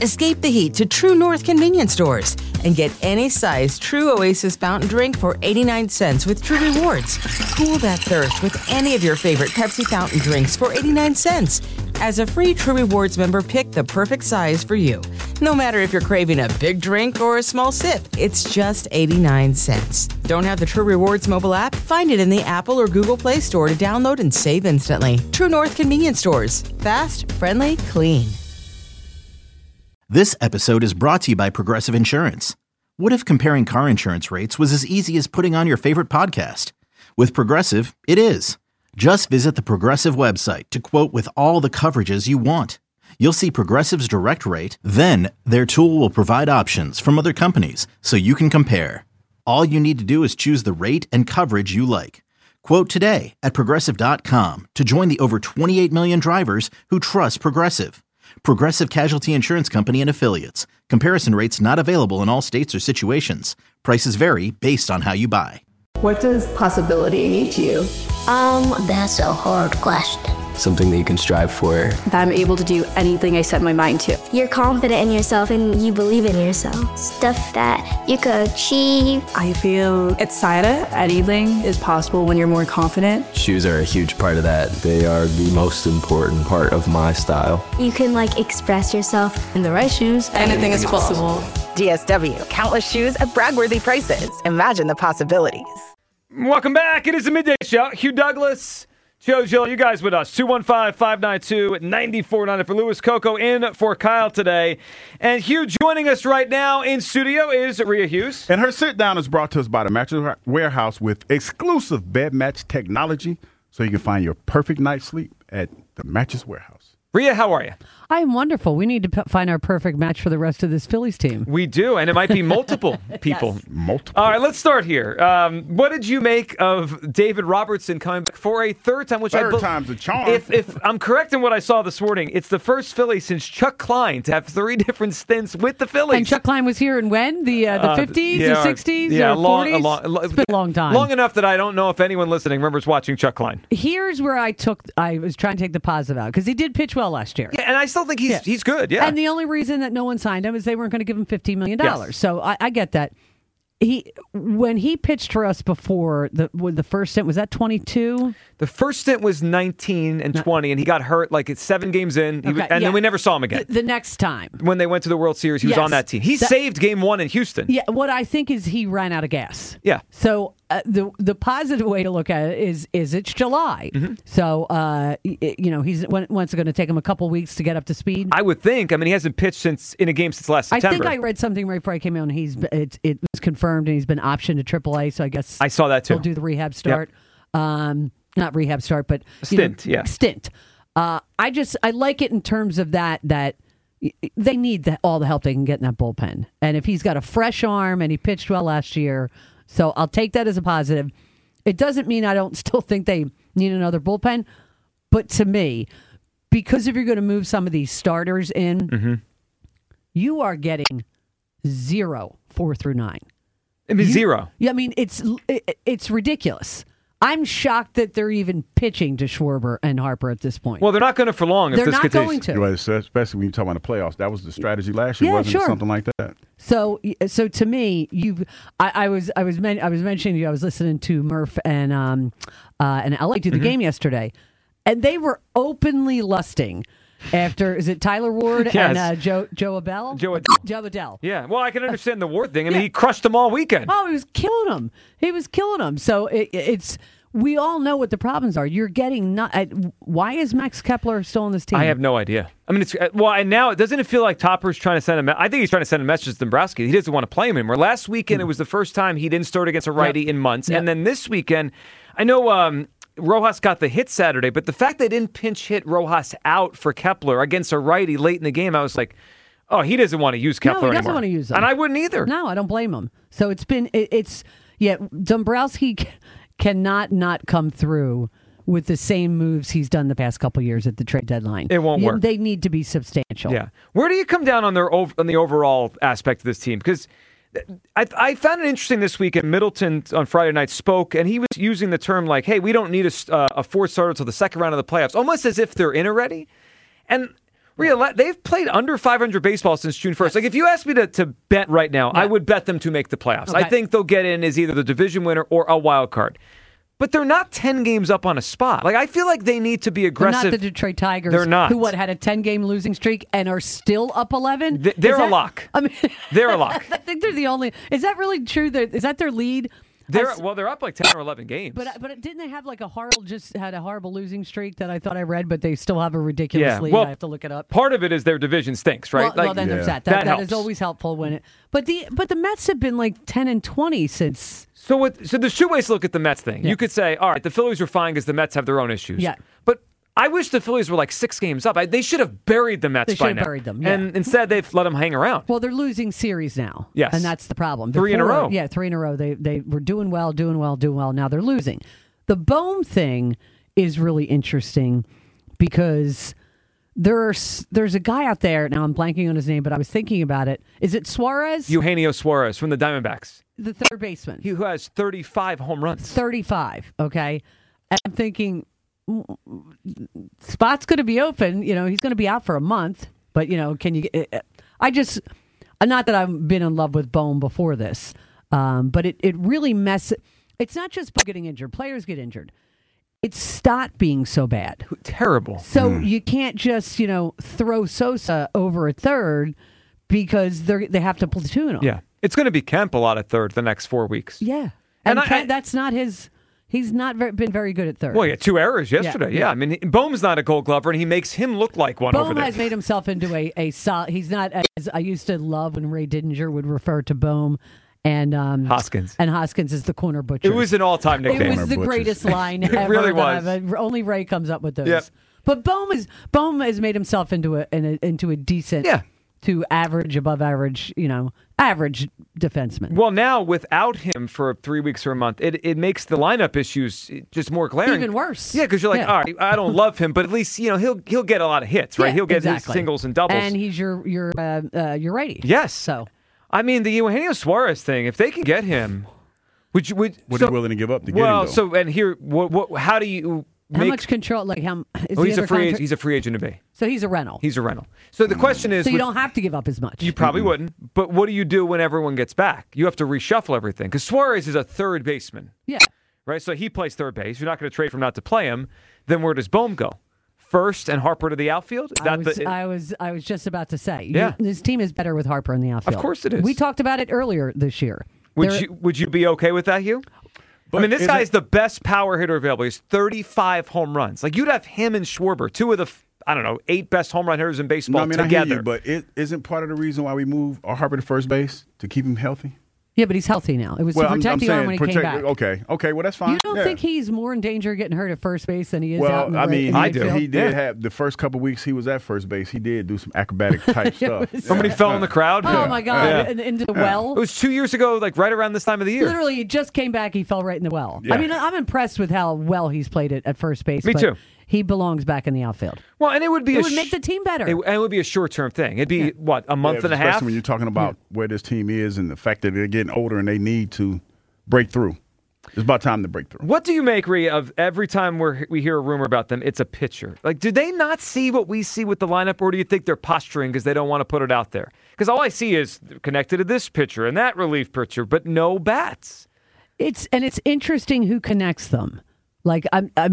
Escape the heat to True North convenience stores and get any size True Oasis fountain drink for 89 cents with True Rewards. Cool that thirst with any of your favorite Pepsi fountain drinks for 89 cents. As a free True Rewards member, pick the perfect size for you. No matter if you're craving a big drink or a small sip, it's just 89 cents. Don't have the True Rewards mobile app? Find it in the Apple or Google Play Store to download and save instantly. True North convenience stores. Fast, friendly, clean. This episode is brought to you by Progressive Insurance. What if comparing car insurance rates was as easy as putting on your favorite podcast? With Progressive, it is. Just visit the Progressive website to quote with all the coverages you want. You'll see Progressive's direct rate, then their tool will provide options from other companies so you can compare. All you need to do is choose the rate and coverage you like. Quote today at Progressive.com to join the over 28 million drivers who trust Progressive. Progressive Casualty Insurance Company and Affiliates. Comparison rates not available in all states or situations. Prices vary based on how you buy. What does possibility mean to you? That's a hard question. Something that you can strive for. That I'm able to do anything I set my mind to. You're confident in yourself and you believe in yourself. Stuff that you could achieve. I feel excited. Anything is possible when you're more confident. Shoes are a huge part of that. They are the most important part of my style. You can express yourself. In the right shoes, anything is possible. DSW, countless shoes at brag-worthy prices. Imagine the possibilities. Welcome back. It is the Midday Show. Hugh Douglas, Joe Gill, you guys with us. 215-592-9490 for Louis Coco, in for Kyle today. And Hugh, joining us right now in studio is Rhea Hughes. And her sit-down is brought to us by the Mattress Warehouse with exclusive bed match technology, so you can find your perfect night's sleep at the Mattress Warehouse. Rhea, how are you? I am wonderful. We need to find our perfect match for the rest of this Phillies team. We do, and it might be multiple people. Yes. Multiple. All right, let's start here. What did you make of David Robertson coming back for a third time? Third time's a charm. If I'm correct in what I saw this morning, it's the first Philly since Chuck Klein to have 3 different stints with the Phillies. And Chuck Klein was here in when? The 50s, the 60s, the 40s? It's been a long time. Long enough that I don't know if anyone listening remembers watching Chuck Klein. Here's where I was trying to take the positive out, because he did pitch well last year. Yeah, and I still think he's good, yeah. And the only reason that no one signed him is they weren't going to give him $15 million. Yes. So I get that. When he pitched for us before, the first stint, was that 22? The first stint was 19 and 20, and he got hurt it's 7 games in, then we never saw him again. The next time. When they went to the World Series, he was on that team. He saved game 1 in Houston. Yeah, what I think is he ran out of gas. Yeah. So the positive way to look at it is it's July. Mm-hmm. So, he's once going to take him a couple weeks to get up to speed. I would think. I mean, he hasn't pitched in a game since last September. I think I read something right before I came on. It was confirmed, and he's been optioned to AAA, so I guess I saw that too. He'll do the rehab start. Yep. Not rehab start, but stint. Stint. I like it in terms of that they need all the help they can get in that bullpen. And if he's got a fresh arm and he pitched well last year, so I'll take that as a positive. It doesn't mean I don't still think they need another bullpen, but to me, because if you're going to move some of these starters in, you are getting 0 4 through 9. I mean, 0. Yeah, I mean it's ridiculous. I'm shocked that they're even pitching to Schwarber and Harper at this point. Well, they're not going to for long if they're this not continues. going to. Well, especially when you talk about the playoffs. That was the strategy last year, wasn't it? Something like that. So to me, I was mentioning to you, I was listening to Murph and LA do the game yesterday, and they were openly lusting after, is it Tyler Ward and Joe Adell? Joe Adell. Yeah, well, I can understand the Ward thing. I mean, he crushed them all weekend. Oh, he was killing them. So it's we all know what the problems are. You're getting why is Max Kepler still on this team? I have no idea. I mean, and now doesn't it feel like Topper's trying to send I think he's trying to send a message to Dombrowski. He doesn't want to play him anymore. Last weekend, it was the first time he didn't start against a righty in months. Yep. And then this weekend, I know Rojas got the hit Saturday, but the fact they didn't pinch hit Rojas out for Kepler against a righty late in the game, I was like, oh, he doesn't want to use Kepler anymore. No, he doesn't want to use him. And I wouldn't either. No, I don't blame him. So Dombrowski cannot not come through with the same moves he's done the past couple years at the trade deadline. It won't work. They need to be substantial. Yeah. Where do you come down on the overall aspect of this team? Because I found it interesting this week. Middleton on Friday night spoke, and he was using the term like, hey, we don't need a fourth starter until the second round of the playoffs, almost as if they're in already. And They've played under 500 baseball since June 1st. Like, if you asked me to bet right now, I would bet them to make the playoffs. Okay. I think they'll get in as either the division winner or a wild card. But they're not 10 games up on a spot. Like, I feel like they need to be aggressive. They're not the Detroit Tigers. They're not. Who, had a 10-game losing streak and are still up 11? They're a lock. I mean, they're a lock. I think they're the only. Is that really true? Is that their lead? They're up like 10 or 11 games. But didn't they have like a horrible losing streak that I thought I read, but they still have a ridiculous lead. I have to look it up. Part of it is their division stinks, right? Well, then there's that. That is always helpful when it. But the Mets have been like 10-20 since. So there's two ways to look at the Mets thing. Yeah. You could say, all right, the Phillies are fine because the Mets have their own issues. Yeah. But I wish the Phillies were like 6 games up. They should have buried the Mets by now. They should have buried them, yeah. And instead, they've let them hang around. Well, they're losing series now. Yes. And that's the problem. 3 in a row. Yeah, 3 in a row. They were doing well. Now they're losing. The Bohm thing is really interesting because there's a guy out there. Now I'm blanking on his name, but I was thinking about it. Is it Suarez? Eugenio Suarez from the Diamondbacks. The third baseman. He who has 35 home runs. 35, okay? And I'm thinking, spot's going to be open. You know, he's going to be out for a month. But, you know, can you get... not that I've been in love with Bohm before this, but it really messes... It's not just getting injured. Players get injured. It's Stott being so bad. Terrible. So you can't just, throw Sosa over at third because they have to platoon him. Yeah. It's going to be Kemp a lot at third the next 4 weeks. Yeah. And that's not his... He's not been very good at third. Well, he had 2 errors yesterday. Yeah. I mean, Bohm's not a Gold Glover, and he makes him look like one over there. Bohm has made himself into a solid... He's not... As I used to love when Ray Didinger would refer to Bohm and Hoskins. And Hoskins is the corner butcher. It was an all-time nickname. It was the greatest line ever. It really was. Only Ray comes up with those. Yep. But Bohm has made himself into a decent... Yeah. To average, above average, average defenseman. Well, now without him for 3 weeks or a month, it makes the lineup issues just more glaring. Even worse. Yeah, because you're like, all right, I don't love him, but at least he'll get a lot of hits, right? Yeah, he'll get exactly. his singles and doubles, and he's your righty. Yes. So, I mean, the Eugenio Suarez thing. If they can get him, what are you willing to give up to get him? Well, though? so and here, how do you? How much control? Like how? He's a free agent. He's a free agent to be. So he's a rental. He's a rental. So the question is, so you don't have to give up as much. You probably wouldn't. But what do you do when everyone gets back? You have to reshuffle everything because Suarez is a third baseman. Yeah. Right. So he plays third base. You're not going to trade for him not to play him. Then where does Bohm go? First and Harper to the outfield? I was just about to say. Yeah. This team is better with Harper in the outfield. Of course it is. We talked about it earlier this year. Would you be okay with that, Hugh? But I mean, this guy's the best power hitter available. He's 35 home runs. Like, you'd have him and Schwarber, 2 of the, 8 best home run hitters in baseball together. I hear you, but isn't part of the reason why we moved Harper to first base to keep him healthy? Yeah, but he's healthy now. It was to protect the arm when he came back. Okay, well, that's fine. You don't think he's more in danger of getting hurt at first base than he is out in the I do. He did have the first couple weeks he was at first base. He did do some acrobatic type stuff. Somebody fell in the crowd. Oh my God! Yeah. Into the well. It was 2 years ago, like right around this time of the year. Literally, he just came back. He fell right in the well. Yeah. I mean, I'm impressed with how well he's played it at first base. Me too. He belongs back in the outfield. Well, and it would be would make the team better. And it would be a short-term thing. It'd be a month and a half. Especially when you're talking about where this team is and the fact that they're getting older and they need to break through. It's about time to break through. What do you make, Rhea, of every time we hear a rumor about them, it's a pitcher? Like, do they not see what we see with the lineup, or do you think they're posturing because they don't want to put it out there? Because all I see is connected to this pitcher and that relief pitcher, but no bats. It's interesting who connects them. Like,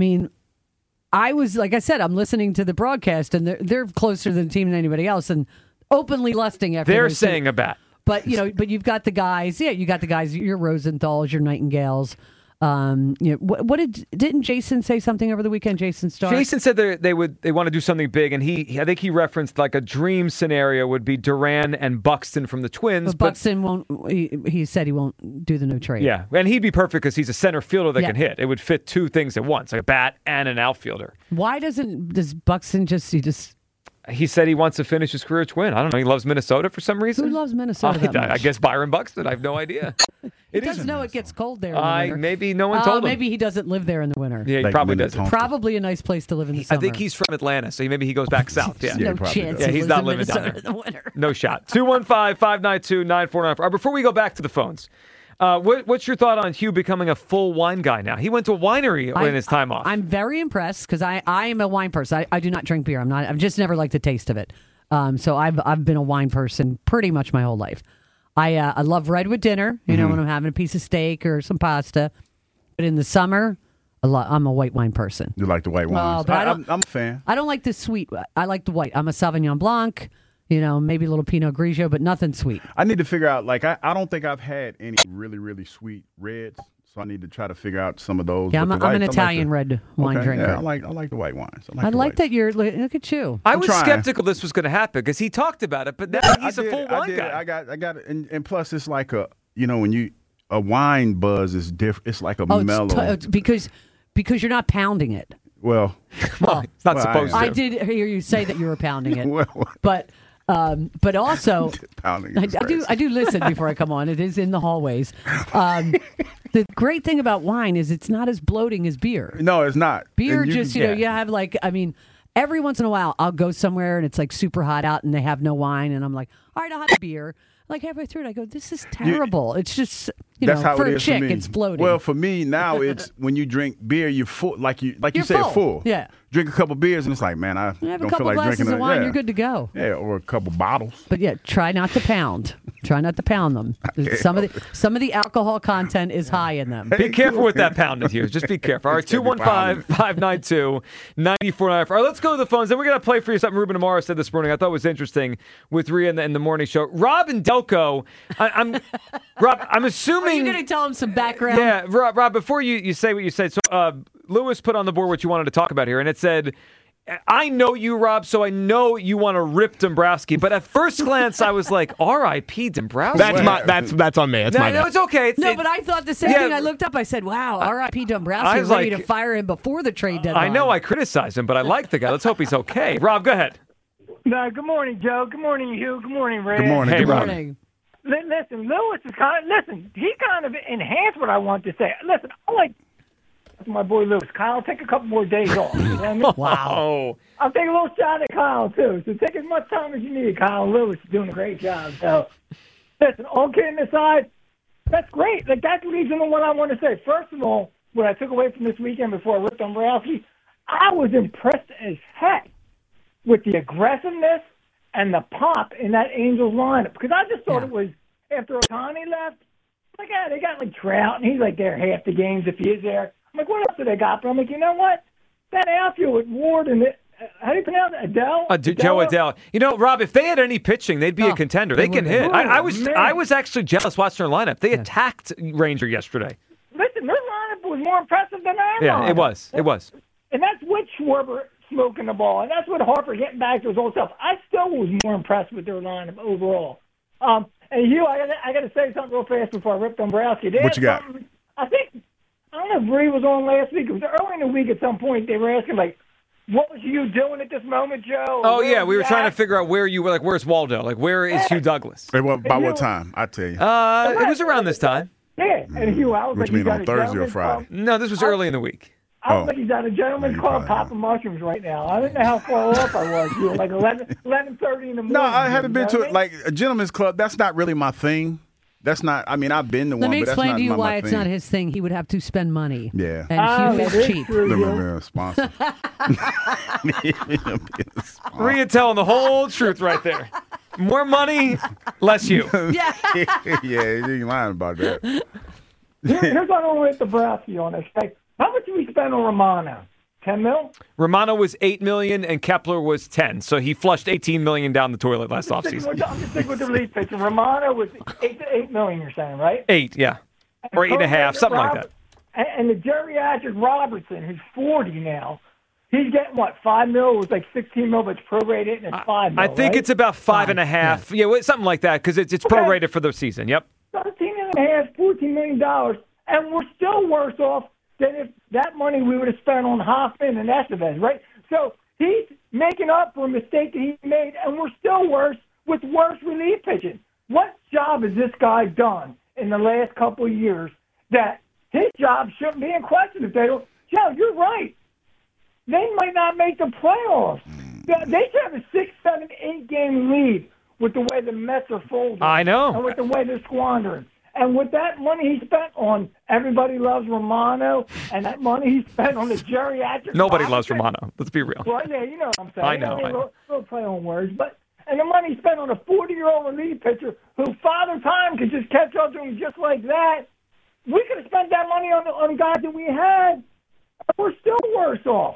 I was, like I said, I'm listening to the broadcast, and they're closer to the team than anybody else, and openly lusting after. They're saying a bat. But you've got the guys. Yeah, you got the guys. Your Rosenthal's, your Nightingales. What didn't Jason say something over the weekend? Jason Starr. Jason said they want to do something big, and I think he referenced like a dream scenario would be Duran and Buxton from the Twins. But Buxton won't. He said he won't do the no trade. Yeah, and he'd be perfect because he's a center fielder that can hit. It would fit 2 things at once, like a bat and an outfielder. Why does Buxton just? He said he wants to finish his career Twin. I don't know. He loves Minnesota for some reason. Who loves Minnesota that much? I guess Byron Buxton. I have no idea. He does know it gets cold there in the winter. Maybe no one told him. Maybe he doesn't live there in the winter. Yeah, he probably doesn't. Probably a nice place to live in the summer. I think he's from Atlanta, so maybe he goes back south. Yeah, no chance. Yeah, he's not living down there. In the winter. No shot. 215-592-9494. Before we go back to the phones, What's your thought on Hugh becoming a full wine guy now? He went to a winery in his time off. I'm very impressed because I am a wine person. I do not drink beer. I've just never liked the taste of it. So I've been a wine person pretty much my whole life. I love red with dinner, when I'm having a piece of steak or some pasta. But in the summer, I'm a white wine person. You like the white wines? But I'm a fan. I don't like the sweet. I like the white. I'm a Sauvignon Blanc, maybe a little Pinot Grigio, but nothing sweet. I need to figure out, I don't think I've had any really, really sweet reds, so I need to try to figure out some of those. Yeah, I'm an Italian red wine drinker. Yeah, I like the white wines. I like that you're, look at you. I was skeptical this was going to happen because he talked about it, but now he's a full wine guy. I got it. And plus it's like when a wine buzz is different. It's like a mellow. Because you're not pounding it. Well, it's not supposed to. I did hear you say that you were pounding it, but also pounding. I do listen before I come on. It is in the hallways. The great thing about wine is it's not as bloating as beer. No, it's not. Beer you have every once in a while I'll go somewhere and it's like super hot out and they have no wine and I'm like, all right, I'll have a beer. Like halfway through it, I go, this is terrible. It's just, that's how for it a is chick, for me. it's bloating. Well, for me now, it's when you drink beer, you're full. Like you said, full. Yeah. Drink a couple beers and it's like, man, I you have a don't couple feel like glasses drinking of wine, you're good to go. Yeah, or a couple bottles. But yeah, try not to pound. Try not to pound them. Some of the alcohol content is high in them. Be careful with that pounding here. Just be careful. All right, 215-592-9494. All right, let's go to the phones. Then we're going to play for you something Ruben Amaro said this morning I thought was interesting with Rhea in the morning show. Rob and Delco, Rob, I'm assuming... Are you going to tell him some background? Yeah, Rob, before you say what you said, so Lewis put on the board what you wanted to talk about here, and it said... I know you, Rob, so I know you want to rip Dombrowski. But at first glance, I was like, R.I.P. Dombrowski. That's on me. That's my no, it's okay. But I thought the same thing. I looked up. I said, wow, R.I.P. Dombrowski. I was ready to fire him before the trade deadline. I know I criticized him, but I like the guy. Let's hope he's okay. Rob, go ahead. No, good morning, Joe. Good morning, Hugh. Good morning, Ray. Good morning. Hey, good Rob. morning. Listen, Lewis is he kind of enhanced what I want to say. Listen, I like my boy Lewis. Kyle, take a couple more days off. You know what I mean? Wow. I'll take a little shot at Kyle, too. So take as much time as you need. Kyle Lewis is doing a great job. So, listen, all kidding aside, that's great. That leads into what I want to say. First of all, what I took away from this weekend before I ripped Dombrowski, I was impressed as heck with the aggressiveness and the pop in that Angels lineup. Because I just thought it was, after Ohtani left, they got Trout, and he's there half the games if he is there. I'm like, what else do they got? But I'm like, you know what? That outfield with Ward and how do you pronounce it? Adele? Joe Adele. Rob, if they had any pitching, they'd be a contender. They can hit. I was actually jealous watching their lineup. They attacked Ranger yesterday. Listen, their lineup was more impressive than our lineup. Yeah, it was. It was. And that's with Schwarber smoking the ball, and that's with Harper getting back to his old self. I still was more impressed with their lineup overall. And Hugh, I got to say something real fast before I rip Dombrowski. What you got? I don't know if Bree was on last week. It was early in the week at some point. They were asking, what was you doing at this moment, Joe? Oh, yeah. We were trying to figure out where you were. Where's Waldo? Where is Hugh Douglas? By what time? I tell you. It was around this time. Yeah. And Hugh, I was Which means on Thursday or Friday? No, this was early in the week. I was he's at a gentleman's club popping mushrooms right now. I didn't know how far off I was. Hugh. 11:30 in the morning. No, I haven't been to a gentleman's club. That's not really my thing. That's not. I mean, I've been to one, but that's not my thing. Let me explain to you why it's not his thing. He would have to spend money. Yeah. And Hugh is cheap. Let me be a sponsor. Rhea telling the whole truth right there. More money, less you. Yeah. Yeah, you ain't lying about that. Here's what I want to hit Dombrowski on this. How much did we spend on Romano? 10 mil? Romano was $8 million and Kepler was 10, so he flushed $18 million down the toilet last offseason. I'm just sticking with the relief pitcher. Romano was $8 million. You're saying, right? 8, yeah, or 8.5, something like that. And the geriatric Robertson, who's 40 now, he's getting what? $5 mil? It was $16 mil, but it's prorated and it's $5 mil. I think it's about 5.5. Yeah, something like that because it's prorated for the season. Yep. $13.5, $14 million, and we're still worse off than if that money we would have spent on Hoffman and Estevez, right? So he's making up for a mistake that he made, and we're still worse with worse relief pitching. What job has this guy done in the last couple of years that his job shouldn't be in question if they don't? Joe, you're right. They might not make the playoffs. They should have a 6, 7, 8 game lead with the way the Mets are folding. I know. And with the way they're squandering. And with that money he spent on Everybody Loves Romano and that money he spent on the geriatric... Nobody loves Romano. Let's be real. Well, yeah, you know what I'm saying. I know. We'll play on words. And the money he spent on a 40-year-old relief pitcher who Father Time could just catch up to him just like that. We could have spent that money on guys that we had. We're still worse off.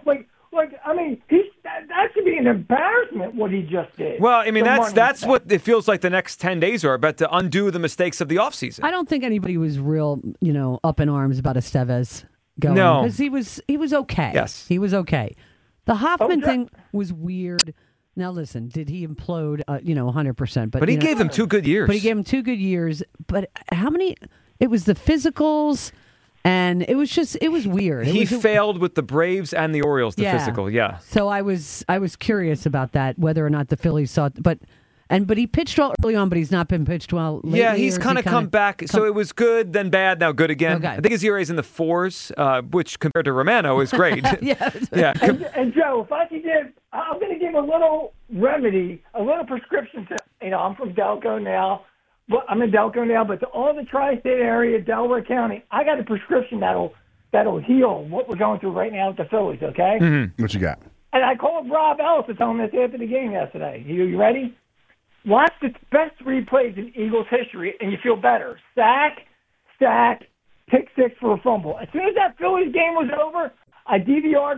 That should be an embarrassment what he just did. Well, I mean, that's what it feels like the next 10 days are about, to undo the mistakes of the offseason. I don't think anybody was real, up in arms about Estevez going. No. Because he was okay. Yes. He was okay. The Hoffman thing was weird. Now, listen, did he implode, 100%? But he gave them 2 good years. But he gave them 2 good years. But how many? It was the physicals. And it was weird. He failed with the Braves and the Orioles, the physical, yeah. So I was curious about that, whether or not the Phillies saw it. But he pitched well early on, but he's not been pitched well lately. Yeah, he's kind of come back. So it was good, then bad, now good again. Okay. I think his ERA is in the 4s, which compared to Romano is great. Yeah. And Joe, if I could I'm going to give a little remedy, a little prescription to, I'm from Delco now. Well, I'm in Delco now, but to all the tri-state area, Delaware County, I got a prescription that'll heal what we're going through right now with the Phillies, okay? Mm-hmm. What you got? And I called Rob Ellis to tell him this after the game yesterday. You ready? Watch the best replays in Eagles history, and you feel better. Sack, pick six for a fumble. As soon as that Phillies game was over, I DVR'd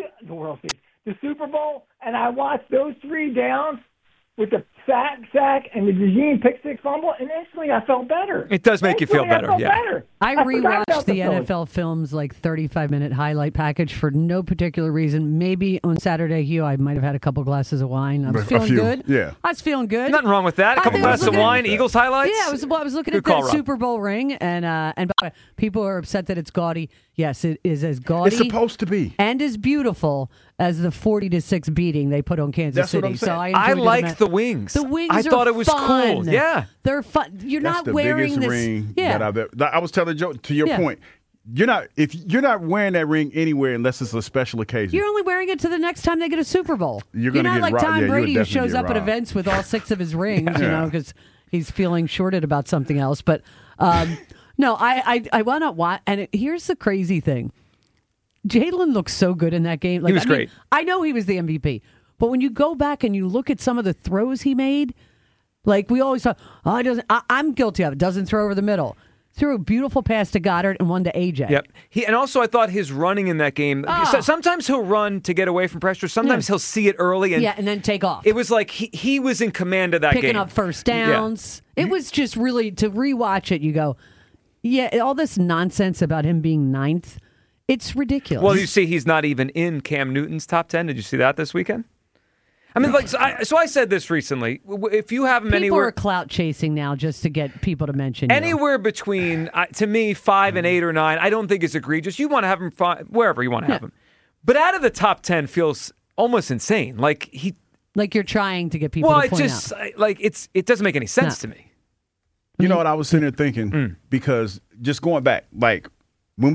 the Super Bowl, and I watched those 3 downs with the sack, and the Regime pick six fumble, and instantly I felt better. It does make you feel better, better. I rewatched the NFL Films 35-minute highlight package for no particular reason. Maybe on Saturday, Hugh, I might have had a couple glasses of wine. I was feeling good. Yeah. I was feeling good. Nothing wrong with that. A couple glasses of wine, Eagles highlights. Yeah, I was looking at the Super Bowl ring, and by the way, people are upset that it's gaudy. Yes, it is as gaudy. It's supposed to be. And as beautiful as the 40-6 beating they put on Kansas City. What I'm saying. So I like the wings. The wings I thought it was fun. cool. Yeah. They're fun. You're That's not the wearing biggest this. ring Yeah. that I've ever. I was telling Joe, to your point, if you're not wearing that ring anywhere unless it's a special occasion. You're only wearing it to the next time they get a Super Bowl. You're not get like robbed. Tom Yeah, Brady you who would shows definitely up get at robbed. events with all 6 of his rings, because he's feeling shorted about something else. But no, I want to watch. And here's the crazy thing. Jalen looks so good in that game. He was great. I know he was the MVP. But when you go back and you look at some of the throws he made, like we always thought, he doesn't. I'm guilty of it. Doesn't throw over the middle. Threw a beautiful pass to Goddard and one to AJ. Yep. And also I thought his running in that game, sometimes he'll run to get away from pressure. Sometimes he'll see it early. And then take off. It was like he was in command of that game. Picking up first downs. Yeah. It was just really, to rewatch it, you go, all this nonsense about him being 9th, it's ridiculous. Well, you see he's not even in Cam Newton's top 10. Did you see that this weekend? I mean, so I said this recently. If you have him people anywhere, are clout chasing now just to get people to mention anywhere between, to me, 5 and 8 or 9. I don't think it's egregious. You want to have him wherever you want to have him, but out of the top 10 feels almost insane. Like you're trying to get people. to point out. It doesn't make any sense to me. You know what I was sitting there thinking, because just going back, like when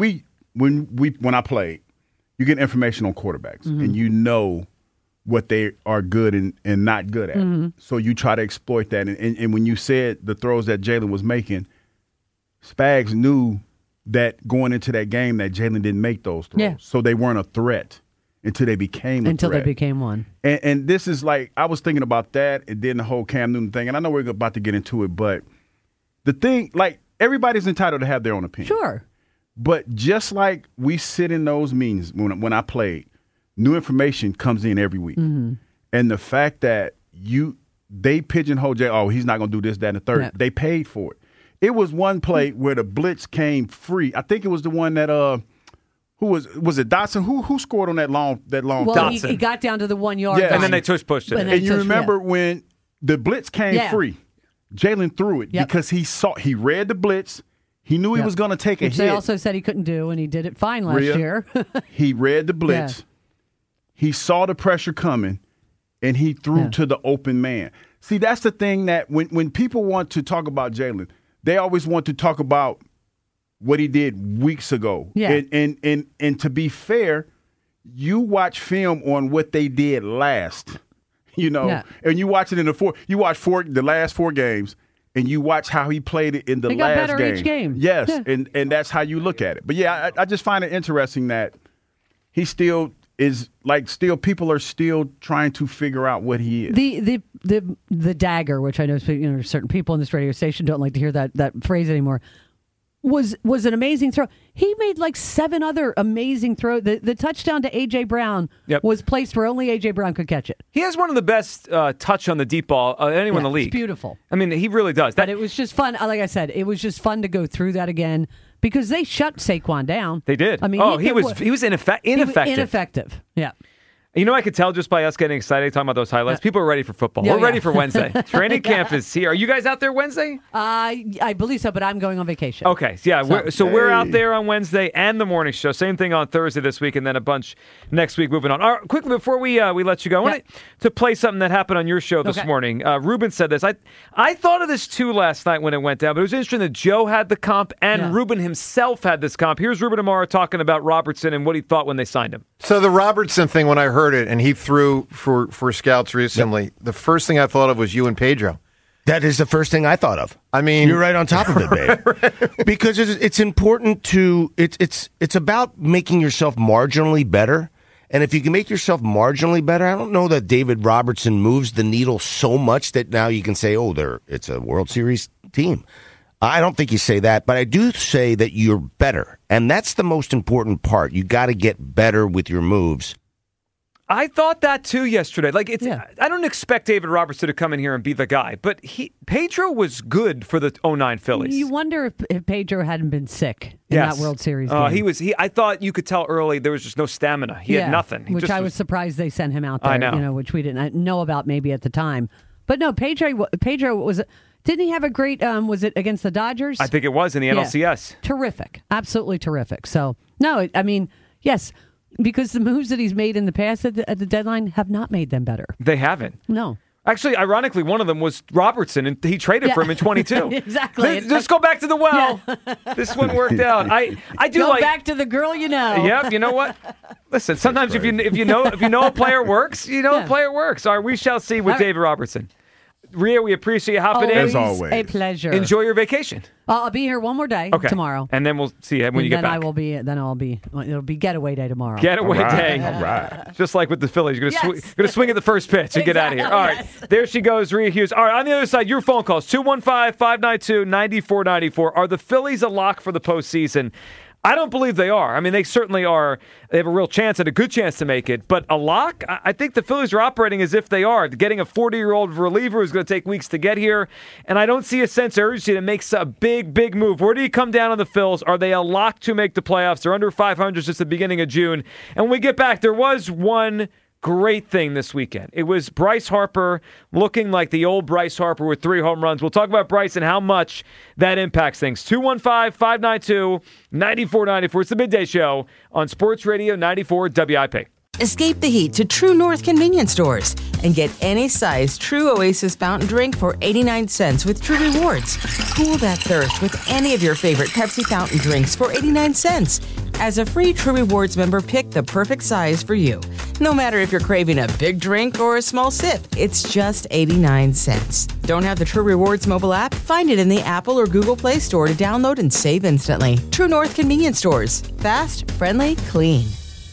I played, you get information on quarterbacks, and you know what they are good and not good at. Mm-hmm. So you try to exploit that. And when you said the throws that Jalen was making, Spags knew that going into that game that Jalen didn't make those throws. Yeah. So they weren't a threat until they became a threat. Until they became one. And this is like, I was thinking about that and then the whole Cam Newton thing. And I know we're about to get into it, but the thing, like, everybody's entitled to have their own opinion. Sure. But just like we sit in those meetings when I played, new information comes in every week. Mm-hmm. And the fact that they pigeonhole Jay, he's not going to do this, that, and the third. Yeah. They paid for it. It was one play where the blitz came free. I think it was the one that who was it Dotson? Who scored on that long well, he got down to the 1 yard line. And then they pushed it. And you remember when the blitz came free, Jalen threw it because he read the blitz. He knew he was going to take a hit. They also said he couldn't do, and he did it fine last year. He read the blitz. Yeah. He saw the pressure coming, and he threw to the open man. See, that's the thing that when people want to talk about Jalen, they always want to talk about what he did weeks ago. Yeah. And to be fair, you watch film on what they did last, and you watch it in the last 4 games. and you watch how he played it in the They got last better each game. Yes, Yeah. and that's how you look at it. But yeah, I just find it interesting that he still is people are still trying to figure out what he is. The dagger, which I know certain people in this radio station don't like to hear that phrase anymore, was an amazing throw. He made like 7 other amazing throws. The touchdown to A.J. Brown was placed where only A.J. Brown could catch it. He has one of the best touch on the deep ball anyone in the league. It's beautiful. I mean, he really does. But it was just fun. Like I said, it was just fun to go through that again because they shut Saquon down. They did. I mean, he was ineffective. Yeah. You know, I could tell just by us getting excited talking about those highlights. People are ready for football. Yeah, We're ready for Wednesday. Training camp is here. Are you guys out there Wednesday? I believe so, but I'm going on vacation. Okay, yeah. We're out there on Wednesday and the morning show. Same thing on Thursday this week, and then a bunch next week. Moving on. All right, quickly before we let you go, I wanted to play something that happened on your show this morning. Ruben said this. I thought of this too last night when it went down, but it was interesting that Joe had the comp and Ruben himself had this comp. Here's Ruben Amaro talking about Robertson and what he thought when they signed him. So the Robertson thing, when I heard it, and he threw for scouts recently, the first thing I thought of was you and Pedro. That is the first thing I thought of. I mean, you're right on top of it, babe. Because it's important to it's about making yourself marginally better. And if you can make yourself marginally better, I don't know that David Robertson moves the needle so much that now you can say, it's a World Series team. I don't think you say that, but I do say that you're better. And that's the most important part. You got to get better with your moves. I thought that too yesterday. I don't expect David Robertson to come in here and be the guy, but Pedro was good for the 09 Phillies. You wonder if Pedro hadn't been sick in that World Series game. I thought you could tell early there was just no stamina. He had nothing. Which I was surprised they sent him out there. I know. Which we didn't know about maybe at the time. But no, Pedro was. Didn't he have a great? Was it against the Dodgers? I think it was in the NLCS. Terrific, absolutely terrific. So no, I mean yes. Because the moves that he's made in the past at the deadline have not made them better. They haven't. No. Actually, ironically, one of them was Robertson, and he traded for him in 22. Exactly. Just go back to the well. Yeah. This one worked out. I do go back to the girl you know. Yep. You know what? Listen, sometimes if you know a player works, a player works. All right, we shall see with David Robertson. Rhea, we appreciate you hopping in. As always. A pleasure. Enjoy your vacation. I'll be here one more day tomorrow. And then we'll see you when you get back. It'll be getaway day tomorrow. Getaway day. All right. Just like with the Phillies. You're going to swing at the first pitch and get out of here. All right. There she goes, Rhea Hughes. All right, on the other side, your phone calls, 215-592-9494. Are the Phillies a lock for the postseason? I don't believe they are. I mean, they certainly are. They have a real chance and a good chance to make it. But a lock? I think the Phillies are operating as if they are. Getting a 40-year-old reliever is going to take weeks to get here. And I don't see a sense of urgency that makes a big, big move. Where do you come down on the Phils? Are they a lock to make the playoffs? They're under 500 since the beginning of June. And when we get back, there was one great thing this weekend. It was Bryce Harper looking like the old Bryce Harper with 3 home runs. We'll talk about Bryce and how much that impacts things. 215-592-9494. It's the Midday Show on Sports Radio 94 WIP. Escape the heat to True North convenience stores and get any size True Oasis fountain drink for 89 cents with True Rewards. Cool that thirst with any of your favorite Pepsi fountain drinks for 89 cents. As a free True Rewards member, pick the perfect size for you. No matter if you're craving a big drink or a small sip, it's just 89 cents. Don't have the True Rewards mobile app? Find it in the Apple or Google Play Store to download and save instantly. True North convenience stores. Fast, friendly, clean.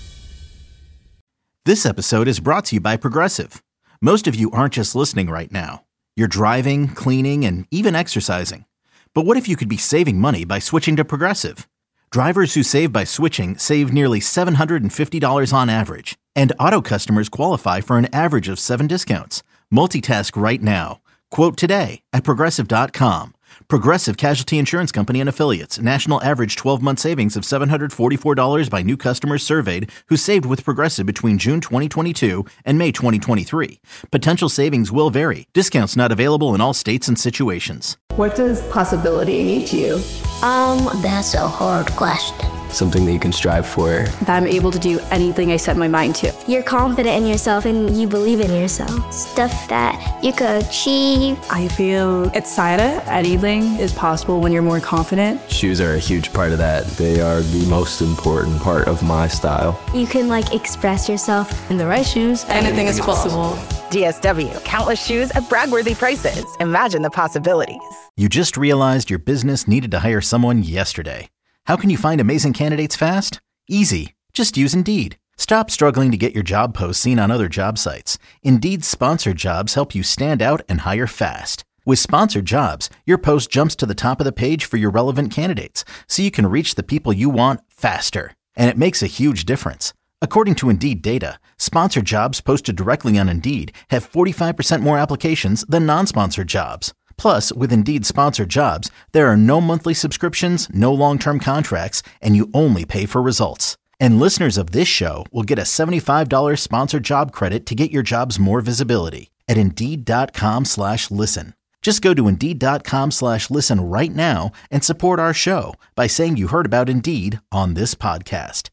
This episode is brought to you by Progressive. Most of you aren't just listening right now. You're driving, cleaning, and even exercising. But what if you could be saving money by switching to Progressive? Drivers who save by switching save nearly $750 on average. And auto customers qualify for an average of 7 discounts. Multitask right now. Quote today at Progressive.com. Progressive Casualty Insurance Company and Affiliates. National average 12-month savings of $744 by new customers surveyed who saved with Progressive between June 2022 and May 2023. Potential savings will vary. Discounts not available in all states and situations. What does possibility mean to you? That's a hard question. Something that you can strive for. That I'm able to do anything I set my mind to. You're confident in yourself and you believe in yourself. Stuff that you could achieve. I feel excited. Anything is possible when you're more confident. Shoes are a huge part of that. They are the most important part of my style. You can express yourself. In the right shoes, anything is possible. DSW, countless shoes at brag-worthy prices. Imagine the possibilities. You just realized your business needed to hire someone yesterday. How can you find amazing candidates fast? Easy. Just use Indeed. Stop struggling to get your job posts seen on other job sites. Indeed's sponsored jobs help you stand out and hire fast. With sponsored jobs, your post jumps to the top of the page for your relevant candidates, so you can reach the people you want faster. And it makes a huge difference. According to Indeed data, sponsored jobs posted directly on Indeed have 45% more applications than non-sponsored jobs. Plus, with Indeed sponsored jobs, there are no monthly subscriptions, no long-term contracts, and you only pay for results. And listeners of this show will get a $75 sponsored job credit to get your jobs more visibility at Indeed.com/listen. Just go to Indeed.com/listen right now and support our show by saying you heard about Indeed on this podcast.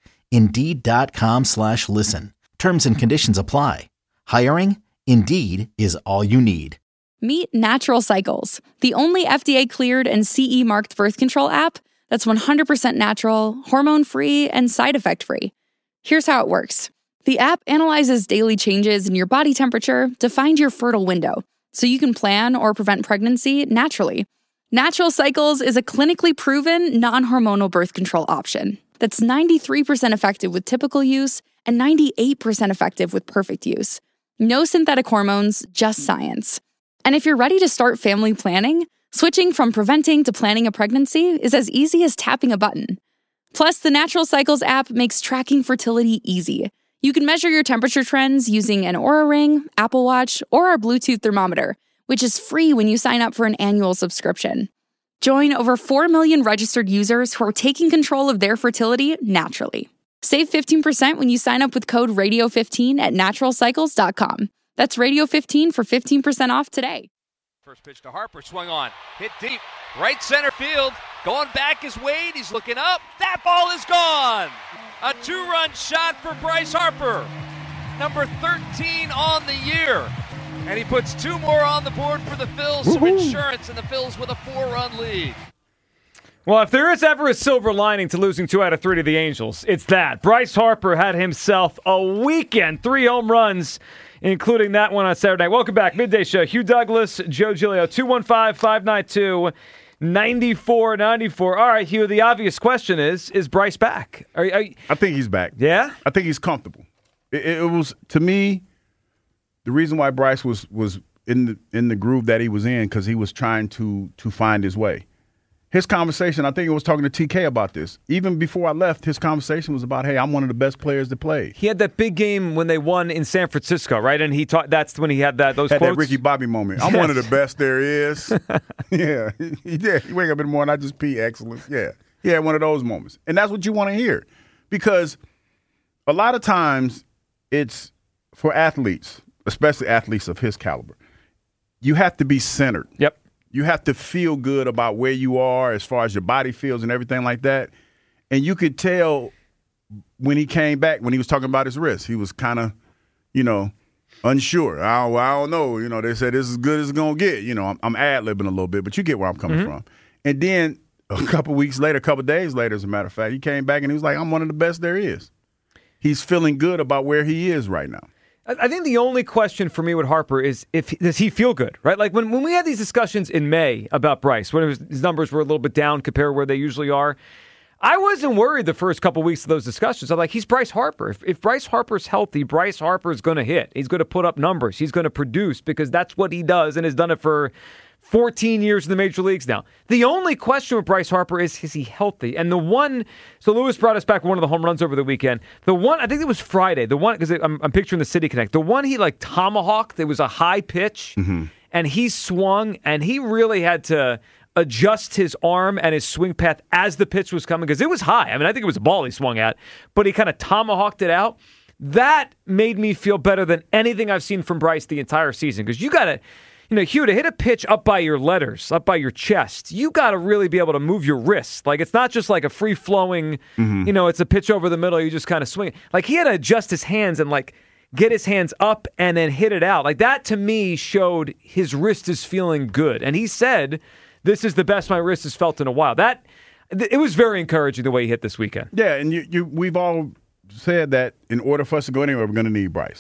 Indeed.com/listen. Terms and conditions apply. Hiring? Indeed is all you need. Meet Natural Cycles, the only FDA-cleared and CE-marked birth control app that's 100% natural, hormone-free, and side effect-free. Here's how it works. The app analyzes daily changes in your body temperature to find your fertile window, so you can plan or prevent pregnancy naturally. Natural Cycles is a clinically proven, non-hormonal birth control option that's 93% effective with typical use and 98% effective with perfect use. No synthetic hormones, just science. And if you're ready to start family planning, switching from preventing to planning a pregnancy is as easy as tapping a button. Plus, the Natural Cycles app makes tracking fertility easy. You can measure your temperature trends using an Oura Ring, Apple Watch, or our Bluetooth thermometer, which is free when you sign up for an annual subscription. Join over 4 million registered users who are taking control of their fertility naturally. Save 15% when you sign up with code RADIO15 at naturalcycles.com. That's Radio15 for 15% off today. First pitch to Harper, swung on, hit deep, right center field. Going back is Wade, he's looking up. That ball is gone! A 2-run shot for Bryce Harper, number 13 on the year. And he puts 2 more on the board for the Phils, some insurance, and the Phils with a 4-run lead. Well, if there is ever a silver lining to losing 2 out of 3 to the Angels, it's that. Bryce Harper had himself a weekend, 3 home runs, including that one on Saturday night. Welcome back. Midday Show. Hugh Douglas, Joe Giglio, 215-592-9494. All right, Hugh, the obvious question is Bryce back? I think he's back. Yeah? I think he's comfortable. It was, to me, the reason why Bryce was in the groove that he was in, because he was trying to find his way. His conversation, I think I was talking to TK about this. Even before I left, his conversation was about, hey, I'm one of the best players to play. He had that big game when they won in San Francisco, right? And that's when he had those quotes. That Ricky Bobby moment. I'm one of the best there is. Yeah. He did. You wake up in the morning, I just pee excellence. Yeah. He had one of those moments. And that's what you want to hear. Because a lot of times it's for athletes, especially athletes of his caliber, you have to be centered. Yep. You have to feel good about where you are as far as your body feels and everything like that. And you could tell when he came back, when he was talking about his wrist, he was kind of, unsure. I don't know. They said this is as good as it's going to get. I'm ad-libbing a little bit, but you get where I'm coming from. And then a couple days later, as a matter of fact, he came back and he was like, I'm one of the best there is. He's feeling good about where he is right now. I think the only question for me with Harper is does he feel good, right? Like when we had these discussions in May about Bryce, when his numbers were a little bit down compared to where they usually are, I wasn't worried the first couple of weeks of those discussions. I'm like, he's Bryce Harper. If Bryce Harper's healthy, Bryce Harper's going to hit. He's going to put up numbers. He's going to produce because that's what he does and has done it for 14 years in the major leagues now. The only question with Bryce Harper is he healthy? And so Lewis brought us back one of the home runs over the weekend. The one, I think it was Friday, because I'm picturing the City Connect. The one he tomahawked, there was a high pitch, and he swung, and he really had to adjust his arm and his swing path as the pitch was coming, because it was high. I mean, I think it was a ball he swung at, but he kind of tomahawked it out. That made me feel better than anything I've seen from Bryce the entire season, because you got to, Hugh, to hit a pitch up by your letters, up by your chest, you got to really be able to move your wrist. Like, it's not just like a free-flowing, it's a pitch over the middle, you just kind of swing it. Like, he had to adjust his hands and, get his hands up and then hit it out. Like, that, to me, showed his wrist is feeling good. And he said, this is the best my wrist has felt in a while. It was very encouraging the way he hit this weekend. Yeah, and we've all said that in order for us to go anywhere, we're going to need Bryce.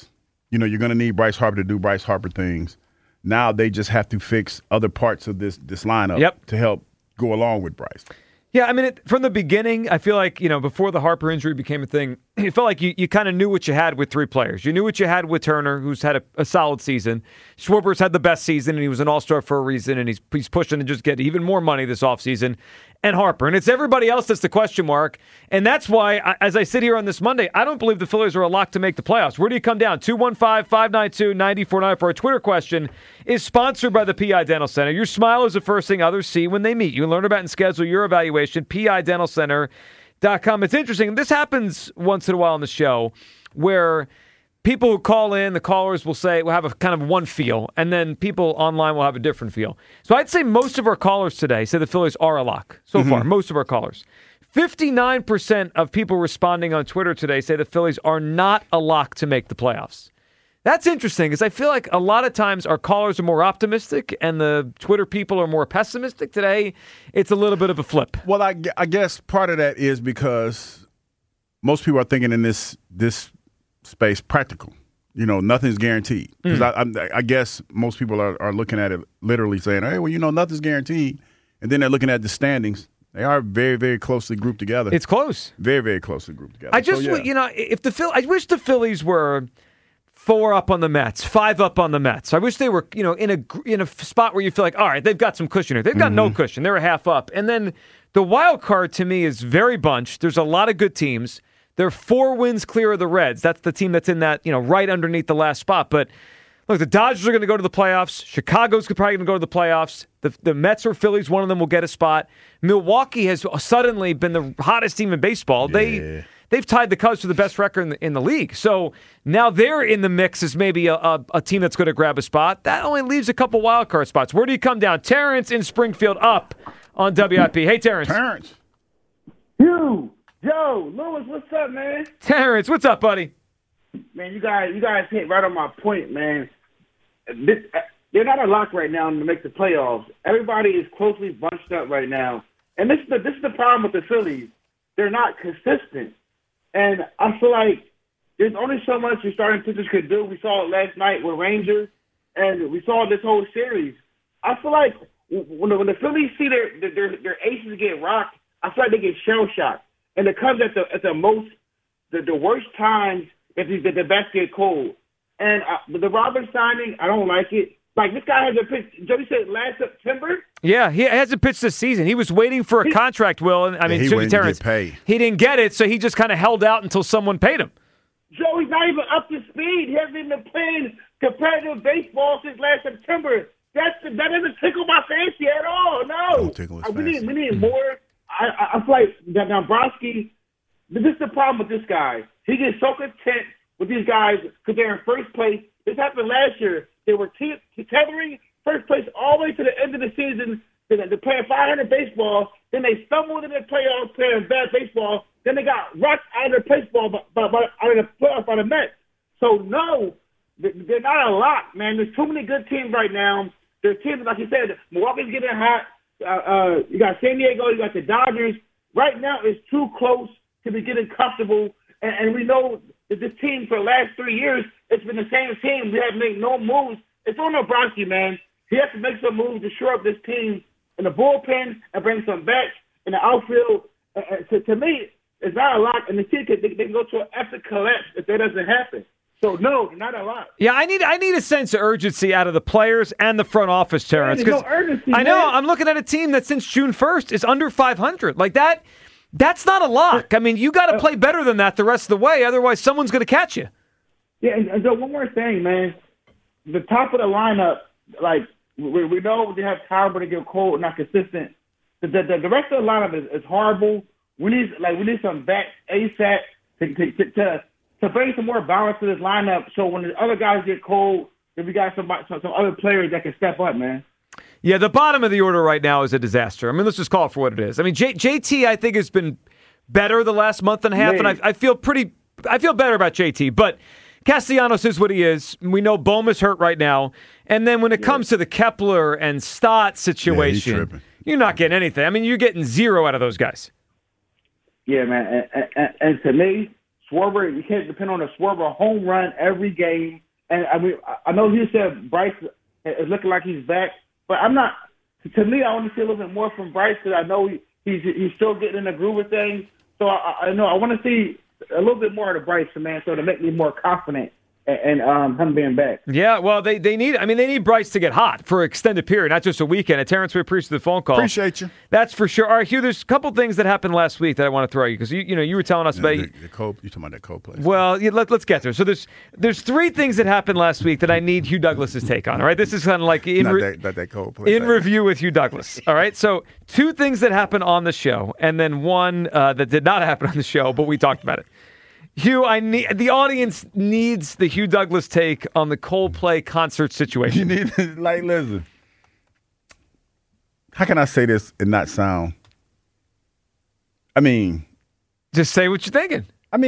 you're going to need Bryce Harper to do Bryce Harper things. Now they just have to fix other parts of this lineup to help go along with Bryce. Yeah, I mean, from the beginning, I feel like, before the Harper injury became a thing, it felt like you kind of knew what you had with three players. You knew what you had with Turner, who's had a solid season. Schwarber's had the best season, and he was an all-star for a reason, and he's pushing to just get even more money this offseason. And Harper. And it's everybody else that's the question mark. And that's why, as I sit here on this Monday, I don't believe the Phillies are a lock to make the playoffs. Where do you come down? 215-592-9494. Our Twitter question is sponsored by the PI Dental Center. Your smile is the first thing others see when they meet you. Learn about and schedule your evaluation, PIDentalCenter.com. It's interesting. This happens once in a while on the show where people who call in, the callers will have a kind of one feel, and then people online will have a different feel. So I'd say most of our callers today say the Phillies are a lock so far, most of our callers. 59% of people responding on Twitter today say the Phillies are not a lock to make the playoffs. That's interesting because I feel like a lot of times our callers are more optimistic and the Twitter people are more pessimistic. Today, it's a little bit of a flip. Well, I guess part of that is because most people are thinking in this space practical. Nothing's guaranteed. Because I guess most people are looking at it literally saying, hey, well, nothing's guaranteed. And then they're looking at the standings. They are very, very closely grouped together. It's close. Very, very closely grouped together. I just, I wish the Phillies were 4 up on the Mets, 5 up on the Mets. I wish they were, in a spot where you feel like, all right, they've got some cushion here. They've got no cushion. They're a half up. And then the wild card to me is very bunched. There's a lot of good teams. They're 4 wins clear of the Reds. That's the team that's in that, right underneath the last spot. But look, the Dodgers are going to go to the playoffs. Chicago's probably going to go to the playoffs. The Mets or Phillies, one of them will get a spot. Milwaukee has suddenly been the hottest team in baseball. Yeah. They've tied the Cubs for the best record in the league. So now they're in the mix as maybe a team that's going to grab a spot. That only leaves a couple wild card spots. Where do you come down? Terrence in Springfield up on WIP. Hey, Terrence. Terrence. Joe, Lewis, what's up, man? Terrence, what's up, buddy? Man, you guys hit right on my point, man. They're not a lock right now to make the playoffs. Everybody is closely bunched up right now. And this is the problem with the Phillies. They're not consistent. And I feel like there's only so much your starting pitchers could do. We saw it last night with Rangers, and we saw this whole series. I feel like when the Phillies see their aces get rocked, I feel like they get shell-shocked. And it comes at the worst times that the bats get cold. And the Roberts signing, I don't like it. Like, this guy hasn't pitched, Joe, you said last September? Yeah, he hasn't pitched this season. He was waiting for a contract, Will. And he waited to get paid. He didn't get it, so he just kind of held out until someone paid him. Joe, he's not even up to speed. He hasn't even been playing competitive baseball since last September. That doesn't tickle my fancy at all. No. Don't tickle his fancy. We need more. I feel like Dombrowski, this is the problem with this guy. He gets so content with these guys because they're in first place. This happened last year. They were tethering first place all the way to the end of the season. They're playing 500 baseball. Then they stumbled in the playoffs playing bad baseball. Then they got rocked out of the baseball out of the playoffs by the Mets. So, no, they're not a lock, man. There's too many good teams right now. There's teams, like you said, Milwaukee's getting hot. You got San Diego, you got the Dodgers. Right now, it's too close to be getting comfortable. And we know that this team for the last 3 years, it's been the same team. We have made no moves. It's on Dombrowski, man. He has to make some moves to shore up this team in the bullpen and bring some backs in the outfield. To me, it's not a lot. And the team they can go to an epic collapse if that doesn't happen. So, no, not a lot. Yeah, I need a sense of urgency out of the players and the front office, Terrence. There's no urgency, I know. man. I'm looking at a team that since June 1st is under 500. Like that. That's not a lock. I mean, you got to play better than that the rest of the way. Otherwise, someone's going to catch you. Yeah, and so one more thing, man. The top of the lineup, like, we know they have time to get cold and not consistent. The rest of the lineup is horrible. We need some backs ASAP to bring some more balance to this lineup. So when the other guys get cold, then we got some other players that can step up, man. Yeah, the bottom of the order right now is a disaster. I mean, let's just call it for what it is. I mean, JT, I think, has been better the last month and a half, and I feel better about JT. But Castellanos is what he is. We know Bohm's hurt right now. And then when it comes to the Kepler and Stott situation, you're not getting anything. I mean, you're getting zero out of those guys. Yeah, man. And to me, Schwarber, you can't depend on a Schwarber home run every game. And I mean, I know you said Bryce is looking like he's back, but I'm not. To me, I want to see a little bit more from Bryce because I know he's still getting in the groove of things. So I know I want to see a little bit more of the Bryce, man, so to make me more confident and him being back. Yeah, well, they need Bryce to get hot for an extended period, not just a weekend. And Terrence, we appreciate the phone call. Appreciate you. That's for sure. All right, Hugh, there's a couple things that happened last week that I want to throw at you because you were telling us about you talking about that Coldplay. Well, let's get there. So there's three things that happened last week that I need Hugh Douglas's take on. All right, this is kind of like not that Coldplay in review with Hugh Douglas. All right, so two things that happened on the show, and then one that did not happen on the show, but we talked about it. Hugh, the audience needs the Hugh Douglas take on the Coldplay concert situation. You need listen. How can I say this and not sound? I mean, just say what you're thinking.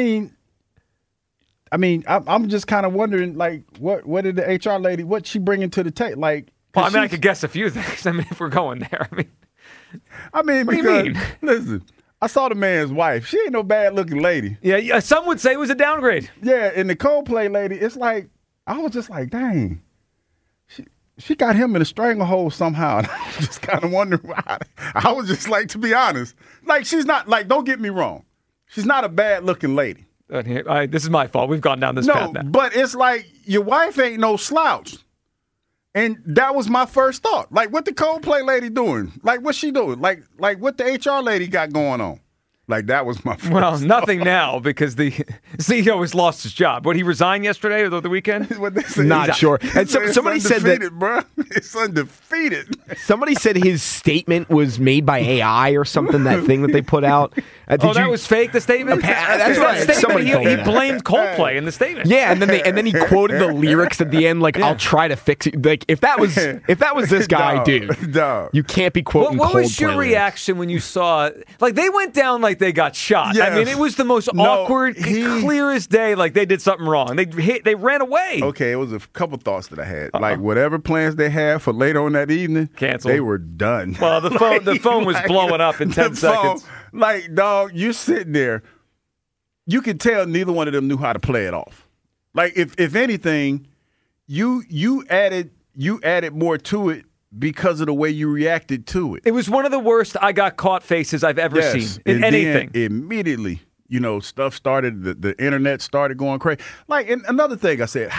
I'm just kind of wondering, like, what did the HR lady, what she bringing to the table? Like, well, I could guess a few things. If we're going there, what do you mean? Listen. I saw the man's wife. She ain't no bad-looking lady. Yeah, some would say it was a downgrade. Yeah, and the Coldplay lady, it's like, I was just like, dang. She got him in a stranglehold somehow. And I was just kind of wondering why. I was just like, to be honest, like, she's not, like, don't get me wrong. She's not a bad-looking lady. This is my fault. We've gone down this path now. But it's like, your wife ain't no slouch. And that was my first thought. Like, what the Coldplay lady doing? Like, what's she doing? Like what the HR lady got going on? Like, that was my first thought. Nothing now because the CEO has lost his job. Would he resign yesterday or the weekend? Not sure. And somebody said that, bro. It's undefeated. Somebody said his statement was made by AI or something. That thing that they put out. That was fake. The statement. That's right. Somebody he blamed Coldplay in the statement. Yeah, and then he quoted the lyrics at the end, like, "I'll try to fix it." Like, if that was this guy, dude, you can't be quoting. What was Coldplay your lyrics. reaction when you saw like they went down like they got shot? Yeah. It was the most awkward, clear as day. Like they did something wrong. They ran away. Okay, it was a couple thoughts that I had. Like whatever plans they had for later on that evening, canceled. They were done. Well, the phone was blowing up in 10 seconds. Like, dog, you're sitting there. You could tell neither one of them knew how to play it off. Like, if anything, you added more to it because of the way you reacted to it. It was one of the worst I got caught faces I've ever seen in anything. Then immediately, stuff started, the internet started going crazy. Like, and another thing I said,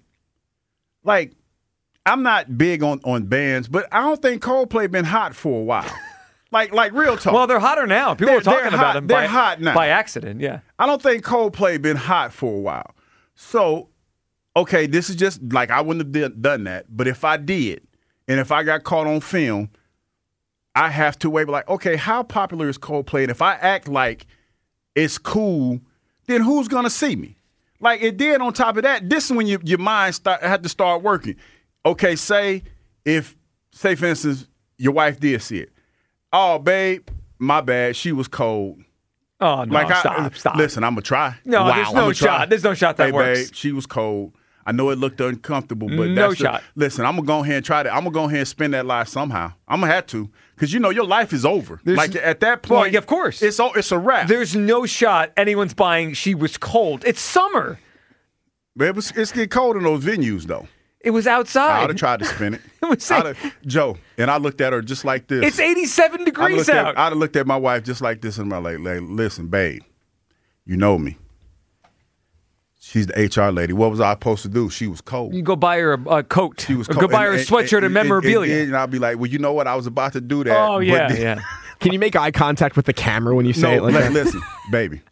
I'm not big on bands, but I don't think Coldplay been hot for a while. Like real talk. Well, they're hotter now. People are talking about them. They're hot now by accident. Yeah, I don't think Coldplay been hot for a while. So, okay, this is just like I wouldn't have done that. But if I did, and if I got caught on film, I have to wait. Like, okay, how popular is Coldplay? And if I act like it's cool, then who's gonna see me? Like, and then on top of that, this is when your mind had to start working. Okay, say for instance, your wife did see it. Oh, babe, my bad. She was cold. Oh, no, stop. Listen, I'm going to try. No, there's no shot. There's no shot that works. Babe, she was cold. I know it looked uncomfortable, but no shot. Listen, I'm going to go ahead and try that. I'm going to go ahead and spin that lie somehow. I'm going to have to because, your life is over. Like, at that point. Well, yeah, of course. It's a wrap. There's no shot anyone's buying she was cold. It's summer. But it's getting cold in those venues, though. It was outside. I would have tried to spin it. It was Joe, and I looked at her just like this. It's 87 degrees out. I'd have looked at my wife just like this, and I'm like, listen, babe, you know me. She's the HR lady. What was I supposed to do? She was cold. You go buy her a coat. She was cold. Go buy her a sweatshirt and memorabilia. And I'll be like, well, you know what? I was about to do that. Oh, yeah, yeah. Can you make eye contact with the camera when you say it like that? Listen, baby.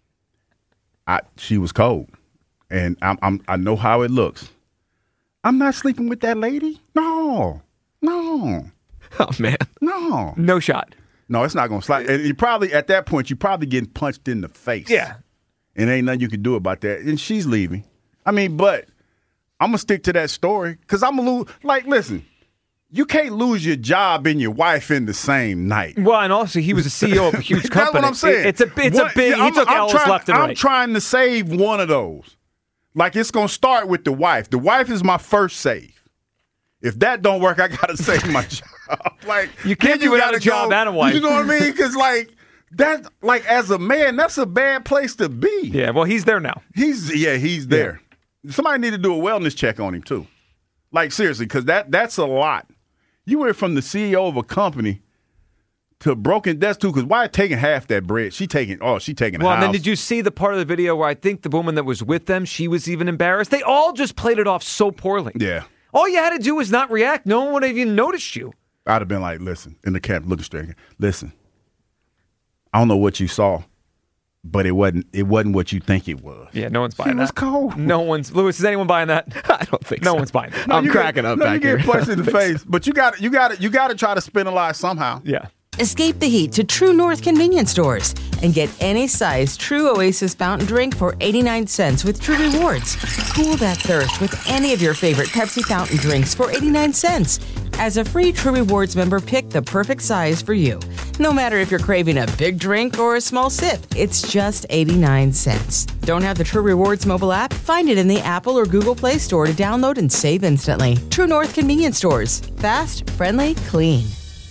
She was cold, and I know how it looks. I'm not sleeping with that lady. No. Oh, man. No shot. No, it's not going to slide. And you probably, at that point, you're probably getting punched in the face. Yeah. And ain't nothing you can do about that. And she's leaving. But I'm going to stick to that story because I'm going to lose. Like, listen, you can't lose your job and your wife in the same night. Well, and also he was a CEO of a huge company. That's what I'm saying. It's a big, he took L's left and right. I'm trying to save one of those. Like, it's going to start with the wife. The wife is my first save. If that don't work, I got to save my job. Like, you can't do without a job and a wife. You know what I mean? Because, as a man, that's a bad place to be. Yeah, well, he's there now. He's there. somebody need to do a wellness check on him too. Like seriously, because that's a lot. You went from the CEO of a company to broken. That's too. Because why taking half that bread? She taking. Well, and then did you see the part of the video where I think the woman that was with them, she was even embarrassed? They all just played it off so poorly. Yeah. All you had to do was not react. No one would have even noticed you. I'd have been like, listen, in the camp, looking straight. Listen, I don't know what you saw, but it wasn't what you think it was. Yeah, no one's buying that. It was cold. Lewis, is anyone buying that? I don't think no one's buying that. I'm cracking up back here. You get punched in the face, but you got to try to spin a lie somehow. Yeah. Escape the heat to True North convenience stores and get any size True Oasis fountain drink for 89 cents with True Rewards. Cool that thirst with any of your favorite Pepsi fountain drinks for 89 cents. As a free True Rewards member, pick the perfect size for you. No matter if you're craving a big drink or a small sip, it's just 89 cents. Don't have the True Rewards mobile app? Find it in the Apple or Google Play Store to download and save instantly. True North convenience stores. Fast, friendly, clean.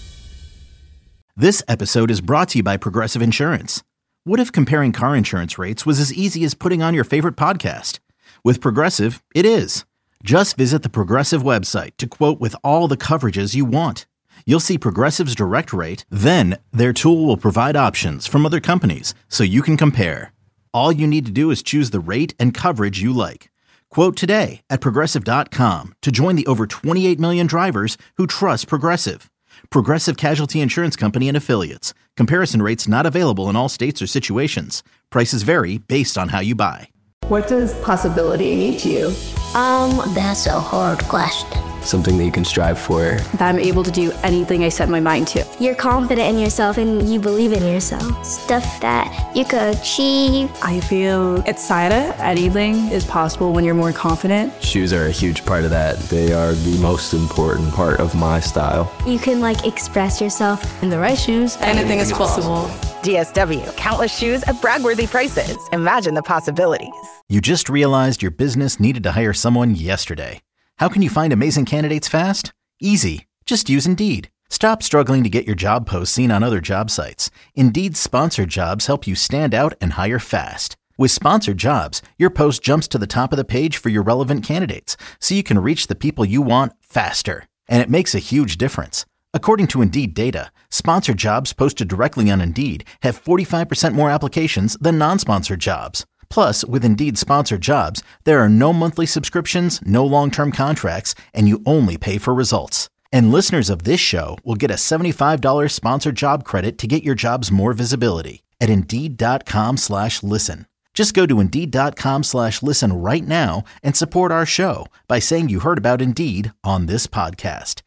This episode is brought to you by Progressive Insurance. What if comparing car insurance rates was as easy as putting on your favorite podcast? With Progressive, it is. Just visit the Progressive website to quote with all the coverages you want. You'll see Progressive's direct rate, then their tool will provide options from other companies so you can compare. All you need to do is choose the rate and coverage you like. Quote today at Progressive.com to join the over 28 million drivers who trust Progressive. Progressive Casualty Insurance Company and Affiliates. Comparison rates not available in all states or situations. Prices vary based on how you buy. What does possibility mean to you? That's a hard question. Something that you can strive for. That I'm able to do anything I set my mind to. You're confident in yourself and you believe in yourself. Stuff that you could achieve. I feel excited. Anything is possible when you're more confident. Shoes are a huge part of that. They are the most important part of my style. You can express yourself. In the right shoes, anything is possible. DSW, countless shoes at brag-worthy prices. Imagine the possibilities. You just realized your business needed to hire someone yesterday. How can you find amazing candidates fast? Easy. Just use Indeed. Stop struggling to get your job posts seen on other job sites. Indeed's sponsored jobs help you stand out and hire fast. With sponsored jobs, your post jumps to the top of the page for your relevant candidates, so you can reach the people you want faster. And it makes a huge difference. According to Indeed data, sponsored jobs posted directly on Indeed have 45% more applications than non-sponsored jobs. Plus, with Indeed sponsored jobs, there are no monthly subscriptions, no long-term contracts, and you only pay for results. And listeners of this show will get a $75 sponsored job credit to get your jobs more visibility at Indeed.com/listen. Just go to Indeed.com/listen right now and support our show by saying you heard about Indeed on this podcast.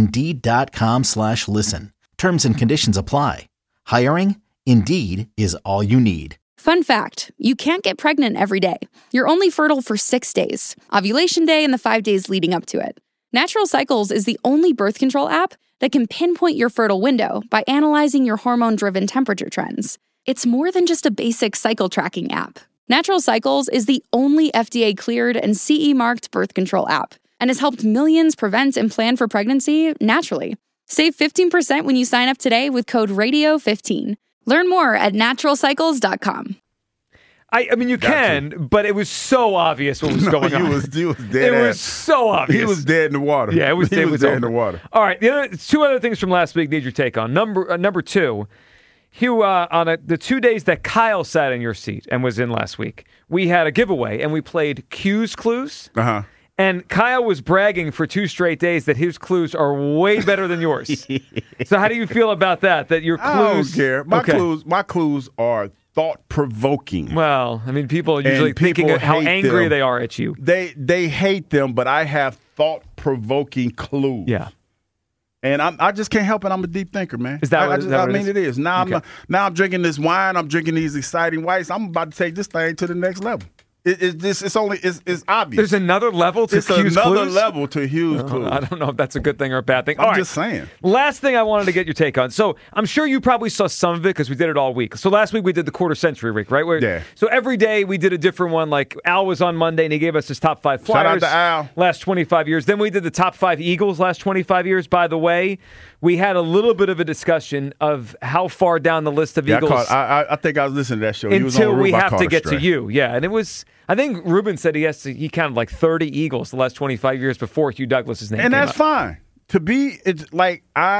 Indeed.com/listen. Terms and conditions apply. Hiring? Indeed is all you need. Fun fact, you can't get pregnant every day. You're only fertile for 6 days, ovulation day and the 5 days leading up to it. Natural Cycles is the only birth control app that can pinpoint your fertile window by analyzing your hormone-driven temperature trends. It's more than just a basic cycle tracking app. Natural Cycles is the only FDA-cleared and CE-marked birth control app and has helped millions prevent and plan for pregnancy naturally. Save 15% when you sign up today with code RADIO15. Learn more at naturalcycles.com. I mean, you can, but it was so obvious what was going on. He was dead. It was so obvious. He was dead in the water. Yeah, it was dead over. in the water. All right, two other things from last week need your take on. Number two, Hugh, on the 2 days that Kyle sat in your seat and was in last week, we had a giveaway, and we played Q's Clues. Uh-huh. And Kyle was bragging for 2 straight days that his clues are way better than yours. So how do you feel about that? That your clues? I don't care. My clues are thought-provoking. Well, I mean, people are usually thinking of how angry they are at you. They hate them, but I have thought-provoking clues. Yeah. And I just can't help it. I'm a deep thinker, man. Is that what it is? Now I'm drinking this wine. I'm drinking these exciting whites. I'm about to take this thing to the next level. It's obvious. There's another level to Q's Clues? It's another level to Hugh's Clues. I don't know if that's a good thing or a bad thing. I'm just saying. Last thing I wanted to get your take on. So I'm sure you probably saw some of it because we did it all week. So last week we did the quarter century week, right? Yeah. So every day we did a different one. Like Al was on Monday and he gave us his top 5 Flyers. Shout out to Al. Last 25 years. Then we did the top 5 Eagles last 25 years. By the way, we had a little bit of a discussion of how far down the list of Eagles. I think I was listening to that show. Until we have to get to you. Yeah, and it was, I think Ruben said he counted like 30 Eagles the last 25 years before Hugh Douglas's name and came that's up. fine. To be, it's like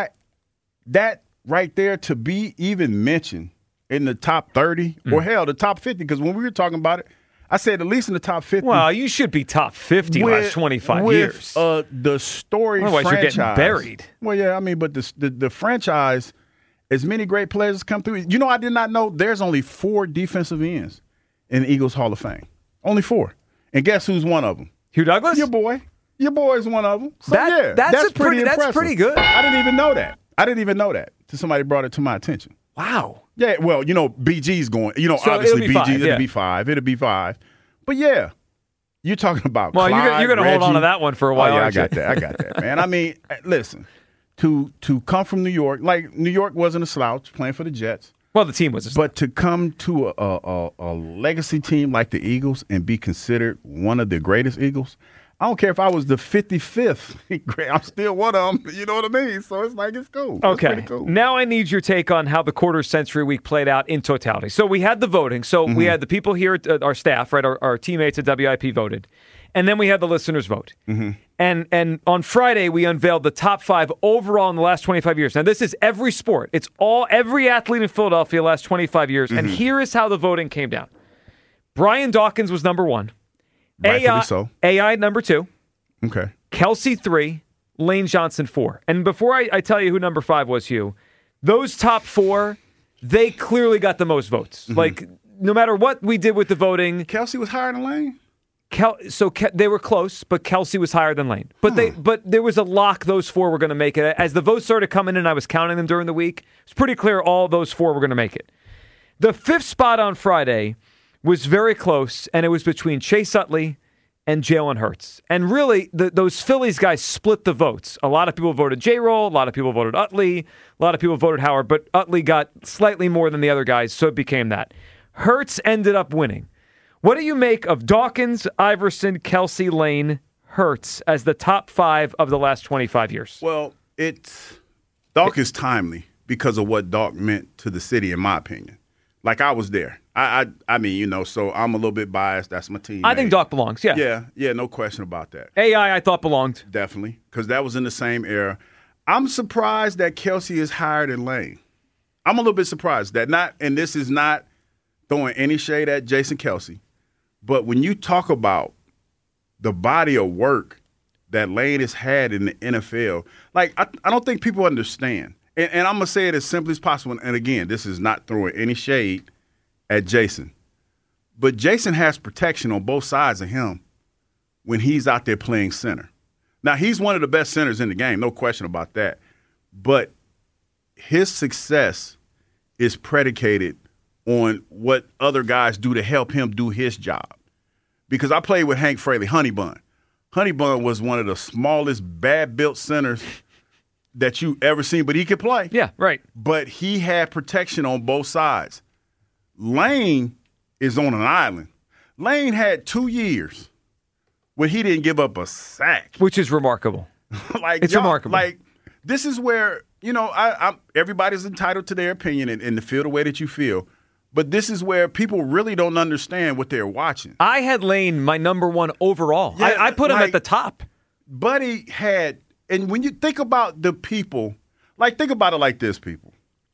that right there, to be even mentioned in the top 30 or hell, the top 50, because when we were talking about it, I said at least in the top 50. Well, you should be top 50 last 25 years. The story Otherwise franchise. you're getting buried. Well, yeah, I mean, but the franchise, as many great players come through. You know, I did not know there's only 4 defensive ends in the Eagles Hall of Fame. Only 4. And guess who's one of them? Hugh Douglas? Your boy. Your boy is one of them. So, that's pretty impressive. That's pretty good. I didn't even know that. Till somebody brought it to my attention. Wow. Yeah, well, you know, BG's going. You know, So obviously it'll be BG, 5, it'll yeah. be 5. It'll be 5. But yeah, you're talking about. Well, Clyde, you're going to hold on to Reggie. that one for a while. Oh, yeah, I aren't you? got that, man. I mean, listen, to come from New York, like New York wasn't a slouch playing for the Jets. Well, the team was a But to come to a legacy team like the Eagles and be considered one of the greatest Eagles, I don't care if I was the 55th. I'm still one of them. You know what I mean? So it's like, it's cool. Okay. It's pretty cool. Now I need your take on how the quarter century week played out in totality. So we had the voting. So we had the people here, our staff, right, our teammates at WIP voted. And then we had the listeners vote. And on Friday, we unveiled the top 5 overall in the last 25 years. Now, this is every sport. It's every athlete in Philadelphia last 25 years. And here is how the voting came down. Brian Dawkins was number 1. Rightfully so. AI number 2. Okay. Kelsey 3. Lane Johnson 4. And before I tell you who number 5 was, Hugh, those top 4, they clearly got the most votes. Like, no matter what we did with the voting. Kelsey was higher than Lane? They were close, but Kelsey was higher than Lane. But there was a lock those 4 were going to make it. As the votes started coming in, I was counting them during the week. It's pretty clear all those 4 were going to make it. The 5th spot on Friday was very close, and it was between Chase Utley and Jalen Hurts. And really, those Phillies guys split the votes. A lot of people voted J-Roll, a lot of people voted Utley, a lot of people voted Howard, but Utley got slightly more than the other guys, so it became that. Hurts ended up winning. What do you make of Dawkins, Iverson, Kelsey, Lane, Hurts as the top 5 of the last 25 years? Well, Doc is timely because of what Doc meant to the city, in my opinion. Like, I was there. I mean, you know, so I'm a little bit biased. That's my team. I think Doc belongs, yeah. Yeah, no question about that. AI, I thought belonged. Definitely, because that was in the same era. I'm surprised that Kelsey is higher than Lane. I'm a little bit surprised and this is not throwing any shade at Jason Kelsey, but when you talk about the body of work that Lane has had in the NFL, like, I don't think people understand. And I'm going to say it as simply as possible. And again, this is not throwing any shade at Jason. But Jason has protection on both sides of him when he's out there playing center. Now, he's one of the best centers in the game, no question about that. But his success is predicated on what other guys do to help him do his job. Because I played with Hank Fraley, Honey Bun. Honey Bun was one of the smallest, bad-built centers that you ever seen, but he could play. Yeah, right. But he had protection on both sides. Lane is on an island. Lane had 2 years where he didn't give up a sack. Which is remarkable. It's remarkable. Like, this is where, you know, everybody's entitled to their opinion and to feel the way that you feel. But this is where people really don't understand what they're watching. I had Lane my number 1 overall. Yeah, I put him at the top. Buddy had... And when you think about the people, like, think about it like this, people.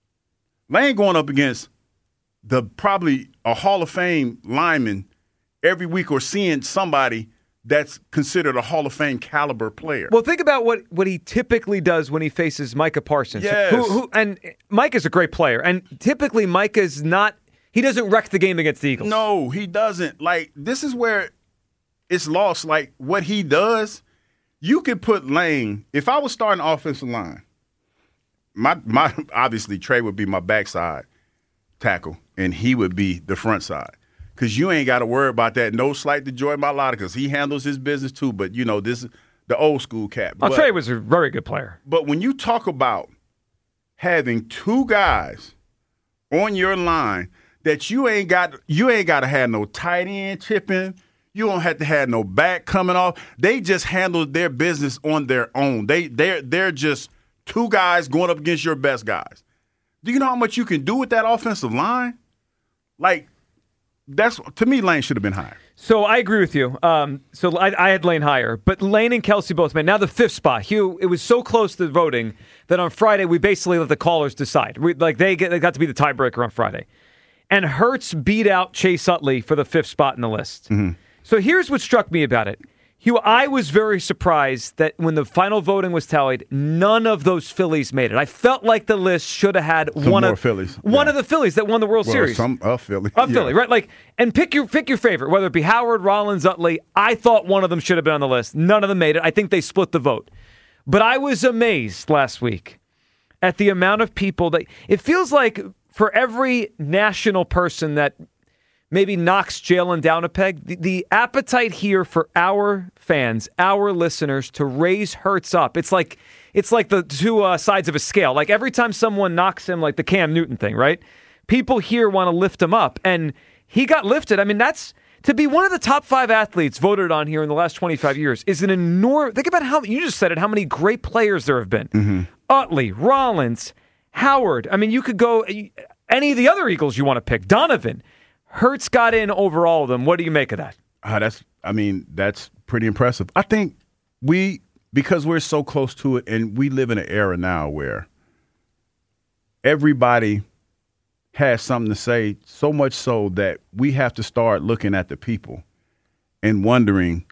Lane going up against probably a Hall of Fame lineman every week, or seeing somebody that's considered a Hall of Fame caliber player. Well, think about what he typically does when he faces Micah Parsons. Yes. And Mike is a great player. And typically Mike is not, he doesn't wreck the game against the Eagles. No, he doesn't. Like, this is where it's lost. Like, what he does, you could put Lane, if I was starting offensive line, my obviously Trey would be my backside tackle, and he would be the front side. Because you ain't got to worry about that. No slight to Joy Mailata, because he handles his business too. But, you know, this is the old school cat. Trey was a very good player. But when you talk about having 2 guys on your line that you ain't got to have no tight end chipping, you don't have to have no back coming off. They just handle their business on their own. They're just two guys going up against your best guys. Do you know how much you can do with that offensive line? Like, to me, Lane should have been higher. So I agree with you. So I had Lane higher, but Lane and Kelsey both made. Now the fifth spot, Hugh. It was so close to the voting that on Friday we basically let the callers decide. They got to be the tiebreaker on Friday, and Hurts beat out Chase Utley for the fifth spot in the list. Mm-hmm. So here's what struck me about it. Hugh, I was very surprised that when the final voting was tallied, none of those Phillies made it. I felt like the list should have had one of the Phillies that won the World Series. A Philly. Philly, right? Like, and pick your favorite, whether it be Howard, Rollins, Utley. I thought one of them should have been on the list. None of them made it. I think they split the vote. But I was amazed last week at the amount of people that it feels like for every national person that maybe knocks Jalen down a peg, the appetite here for our fans, our listeners, to raise Hurts up. It's like the two sides of a scale. Like every time someone knocks him, like the Cam Newton thing, right? People here want to lift him up, and he got lifted. I mean, that's to be one of the top 5 athletes voted on here in the last 25 years is an enormous. Think about how you just said it. How many great players there have been? Mm-hmm. Utley, Rollins, Howard. I mean, you could go any of the other Eagles you want to pick. Donovan. Hurts got in over all of them. What do you make of that? That's pretty impressive. I think because we're so close to it, and we live in an era now where everybody has something to say, so much so that we have to start looking at the people and wondering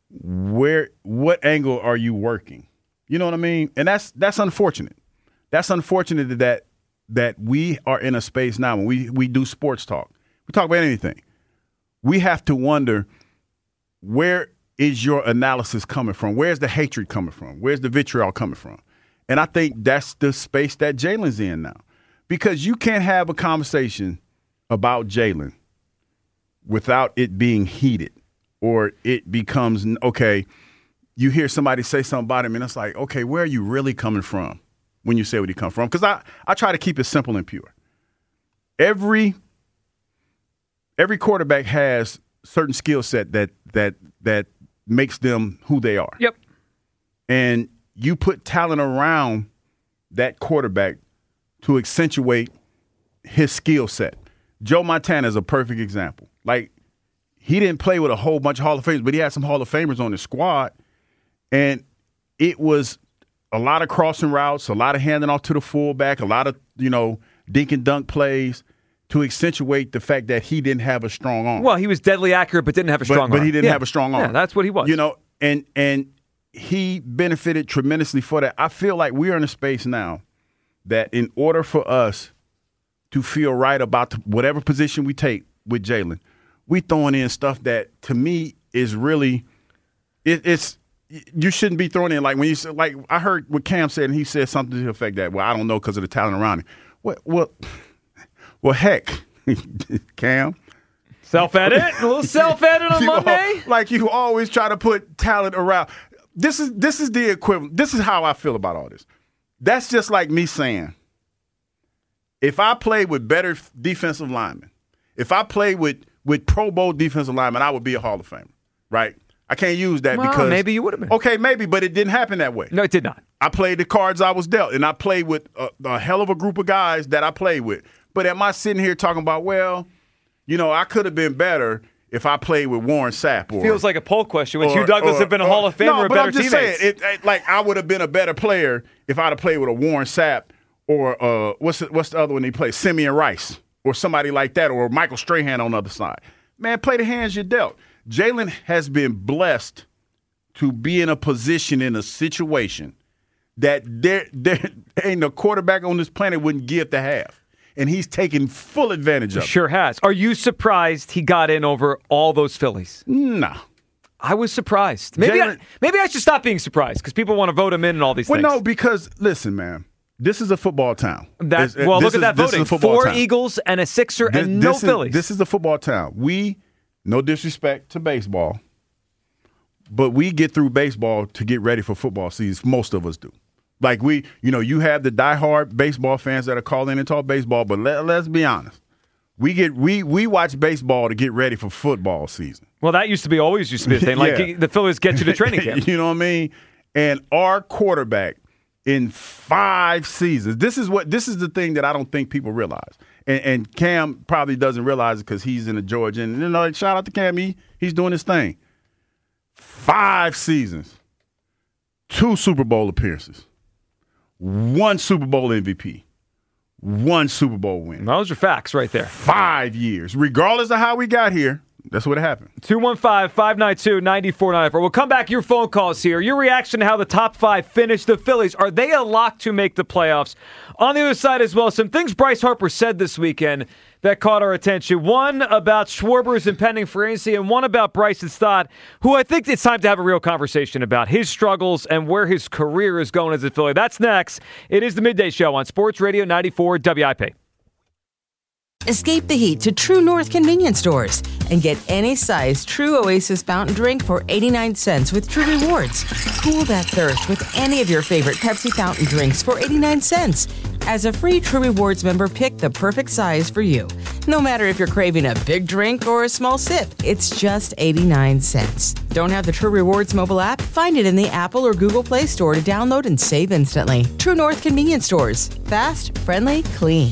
what angle are you working? You know what I mean? And that's unfortunate. That's unfortunate that we are in a space now when we do sports talk. We talk about anything. We have to wonder, where is your analysis coming from? Where's the hatred coming from? Where's the vitriol coming from? And I think that's the space that Jalen's in now. Because you can't have a conversation about Jalen without it being heated, or it becomes, okay, you hear somebody say something about him, and it's like, okay, where are you really coming from when you say where you come from? Because I try to keep it simple and pure. Every quarterback has certain skill set that makes them who they are. Yep. And you put talent around that quarterback to accentuate his skill set. Joe Montana is a perfect example. Like, he didn't play with a whole bunch of Hall of Famers, but he had some Hall of Famers on his squad. And it was a lot of crossing routes, a lot of handing off to the fullback, a lot of, dink and dunk plays, to accentuate the fact that he didn't have a strong arm. Well, he was deadly accurate, but didn't have a strong arm. But he didn't have a strong arm. Yeah, that's what he was. And he benefited tremendously for that. I feel like we are in a space now that in order for us to feel right about whatever position we take with Jalen, we throwing in stuff that, to me, is really it's you shouldn't be throwing in, like when you said, like I heard what Cam said, and he said something to the effect that, well, I don't know because of the talent around him. Well, heck, Cam. Self-edit? A little self-edit on Monday? Like you always try to put talent around. This is the equivalent. This is how I feel about all this. That's just like me saying, if I played with better defensive linemen, if I played with Pro Bowl defensive linemen, I would be a Hall of Famer, right? I can't use that because maybe you would have been. Okay, maybe, but it didn't happen that way. No, it did not. I played the cards I was dealt, and I played with a hell of a group of guys that I played with. But am I sitting here talking about, well, I could have been better if I played with Warren Sapp? Feels like a poll question. Would Hugh Douglas have been a Hall of Famer or better teammates? No, but I'm just saying, like I would have been a better player if I'd have played with a Warren Sapp or what's the other one he played? Simeon Rice or somebody like that, or Michael Strahan on the other side. Man, play the hands you're dealt. Jalen has been blessed to be in a position, in a situation that there ain't no quarterback on this planet wouldn't give to have. And he's taken full advantage of it. Sure has. Are you surprised he got in over all those Phillies? No. I was surprised. Maybe I should stop being surprised because people want to vote him in and all these things. Well, no, because, listen, man, this is a football town. Look at that voting. 4 Eagles and a Sixer and no Phillies. This is a football town. No disrespect to baseball, but we get through baseball to get ready for football season. Most of us do. Like you have the diehard baseball fans that are calling in and talk baseball, but let's be honest. We watch baseball to get ready for football season. Well, that always used to be a thing. Like the Phillies get you to training camp. You know what I mean? And our quarterback in 5 seasons. This is the thing that I don't think people realize. And Cam probably doesn't realize it because he's in the Georgia. And shout out to Cam. He's doing his thing. 5 seasons, 2 Super Bowl appearances, 1 Super Bowl MVP, 1 Super Bowl win. Those are facts right there. 5 years. Regardless of how we got here, that's what happened. 215-592-9494. We'll come back to your phone calls here. Your reaction to how the top 5 finished. The Phillies, are they a lock to make the playoffs? On the other side as well, some things Bryce Harper said this weekend that caught our attention. One about Schwarber's impending free agency, and one about Bryson Stott, who I think it's time to have a real conversation about his struggles and where his career is going as a Philly. That's next. It is the Midday Show on Sports Radio 94 WIP. Escape the heat to True North convenience stores and get any size True Oasis fountain drink for 89 cents with True Rewards. Cool that thirst with any of your favorite Pepsi fountain drinks for 89 cents. As a free True Rewards member, pick the perfect size for you. No matter if you're craving a big drink or a small sip, it's just 89 cents. Don't have the True Rewards mobile app? Find it in the Apple or Google Play Store to download and save instantly. True North convenience stores. Fast, friendly, clean.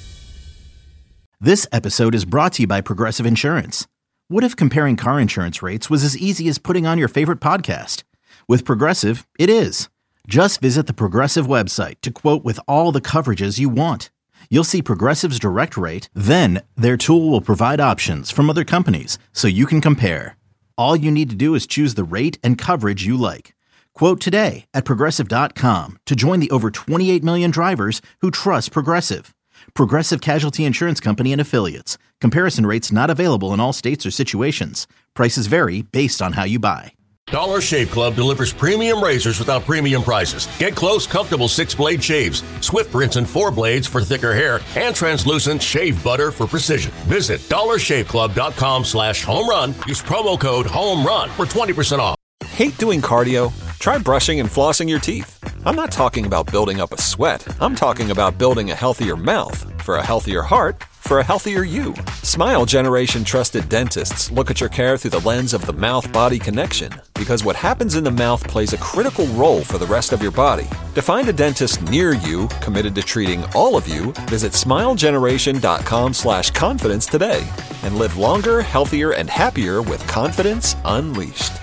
This episode is brought to you by Progressive Insurance. What if comparing car insurance rates was as easy as putting on your favorite podcast? With Progressive, it is. Just visit the Progressive website to quote with all the coverages you want. You'll see Progressive's direct rate, then their tool will provide options from other companies so you can compare. All you need to do is choose the rate and coverage you like. Quote today at Progressive.com to join the over 28 million drivers who trust Progressive. Progressive Casualty Insurance Company and Affiliates. Comparison rates not available in all states or situations. Prices vary based on how you buy. Dollar Shave Club delivers premium razors without premium prices. Get close, comfortable 6-blade shaves, swift rinse and 4 blades for thicker hair, and translucent shave butter for precision. Visit dollarshaveclub.com/homerun. Use promo code HOMERUN for 20% off. Hate doing cardio? Try brushing and flossing your teeth. I'm not talking about building up a sweat. I'm talking about building a healthier mouth. For a healthier heart, for a healthier you. Smile Generation trusted dentists look at your care through the lens of the mouth-body connection, because what happens in the mouth plays a critical role for the rest of your body. To find a dentist near you committed to treating all of you, visit smilegeneration.com/confidence today and live longer, healthier, and happier with confidence unleashed.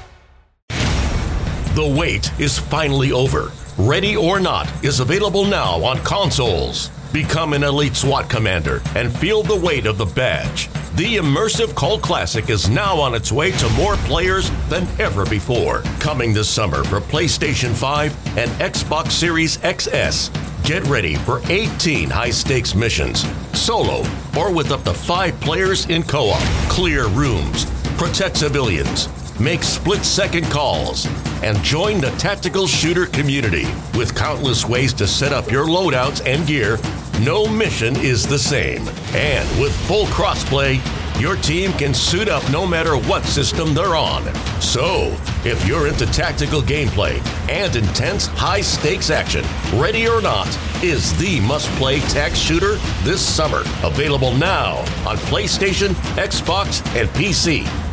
The wait is finally over. Ready or Not is available now on consoles. Become an elite SWAT commander and feel the weight of the badge. The immersive cult classic is now on its way to more players than ever before. Coming this summer for PlayStation 5 and Xbox Series XS. Get ready for 18 high-stakes missions, solo or with up to 5 players in co-op. Clear rooms, protect civilians, make split-second calls, and join the tactical shooter community. With countless ways to set up your loadouts and gear, no mission is the same. And with full crossplay, your team can suit up no matter what system they're on. So, if you're into tactical gameplay and intense high-stakes action, Ready or Not is the must-play tac shooter this summer. Available now on PlayStation, Xbox, and PC.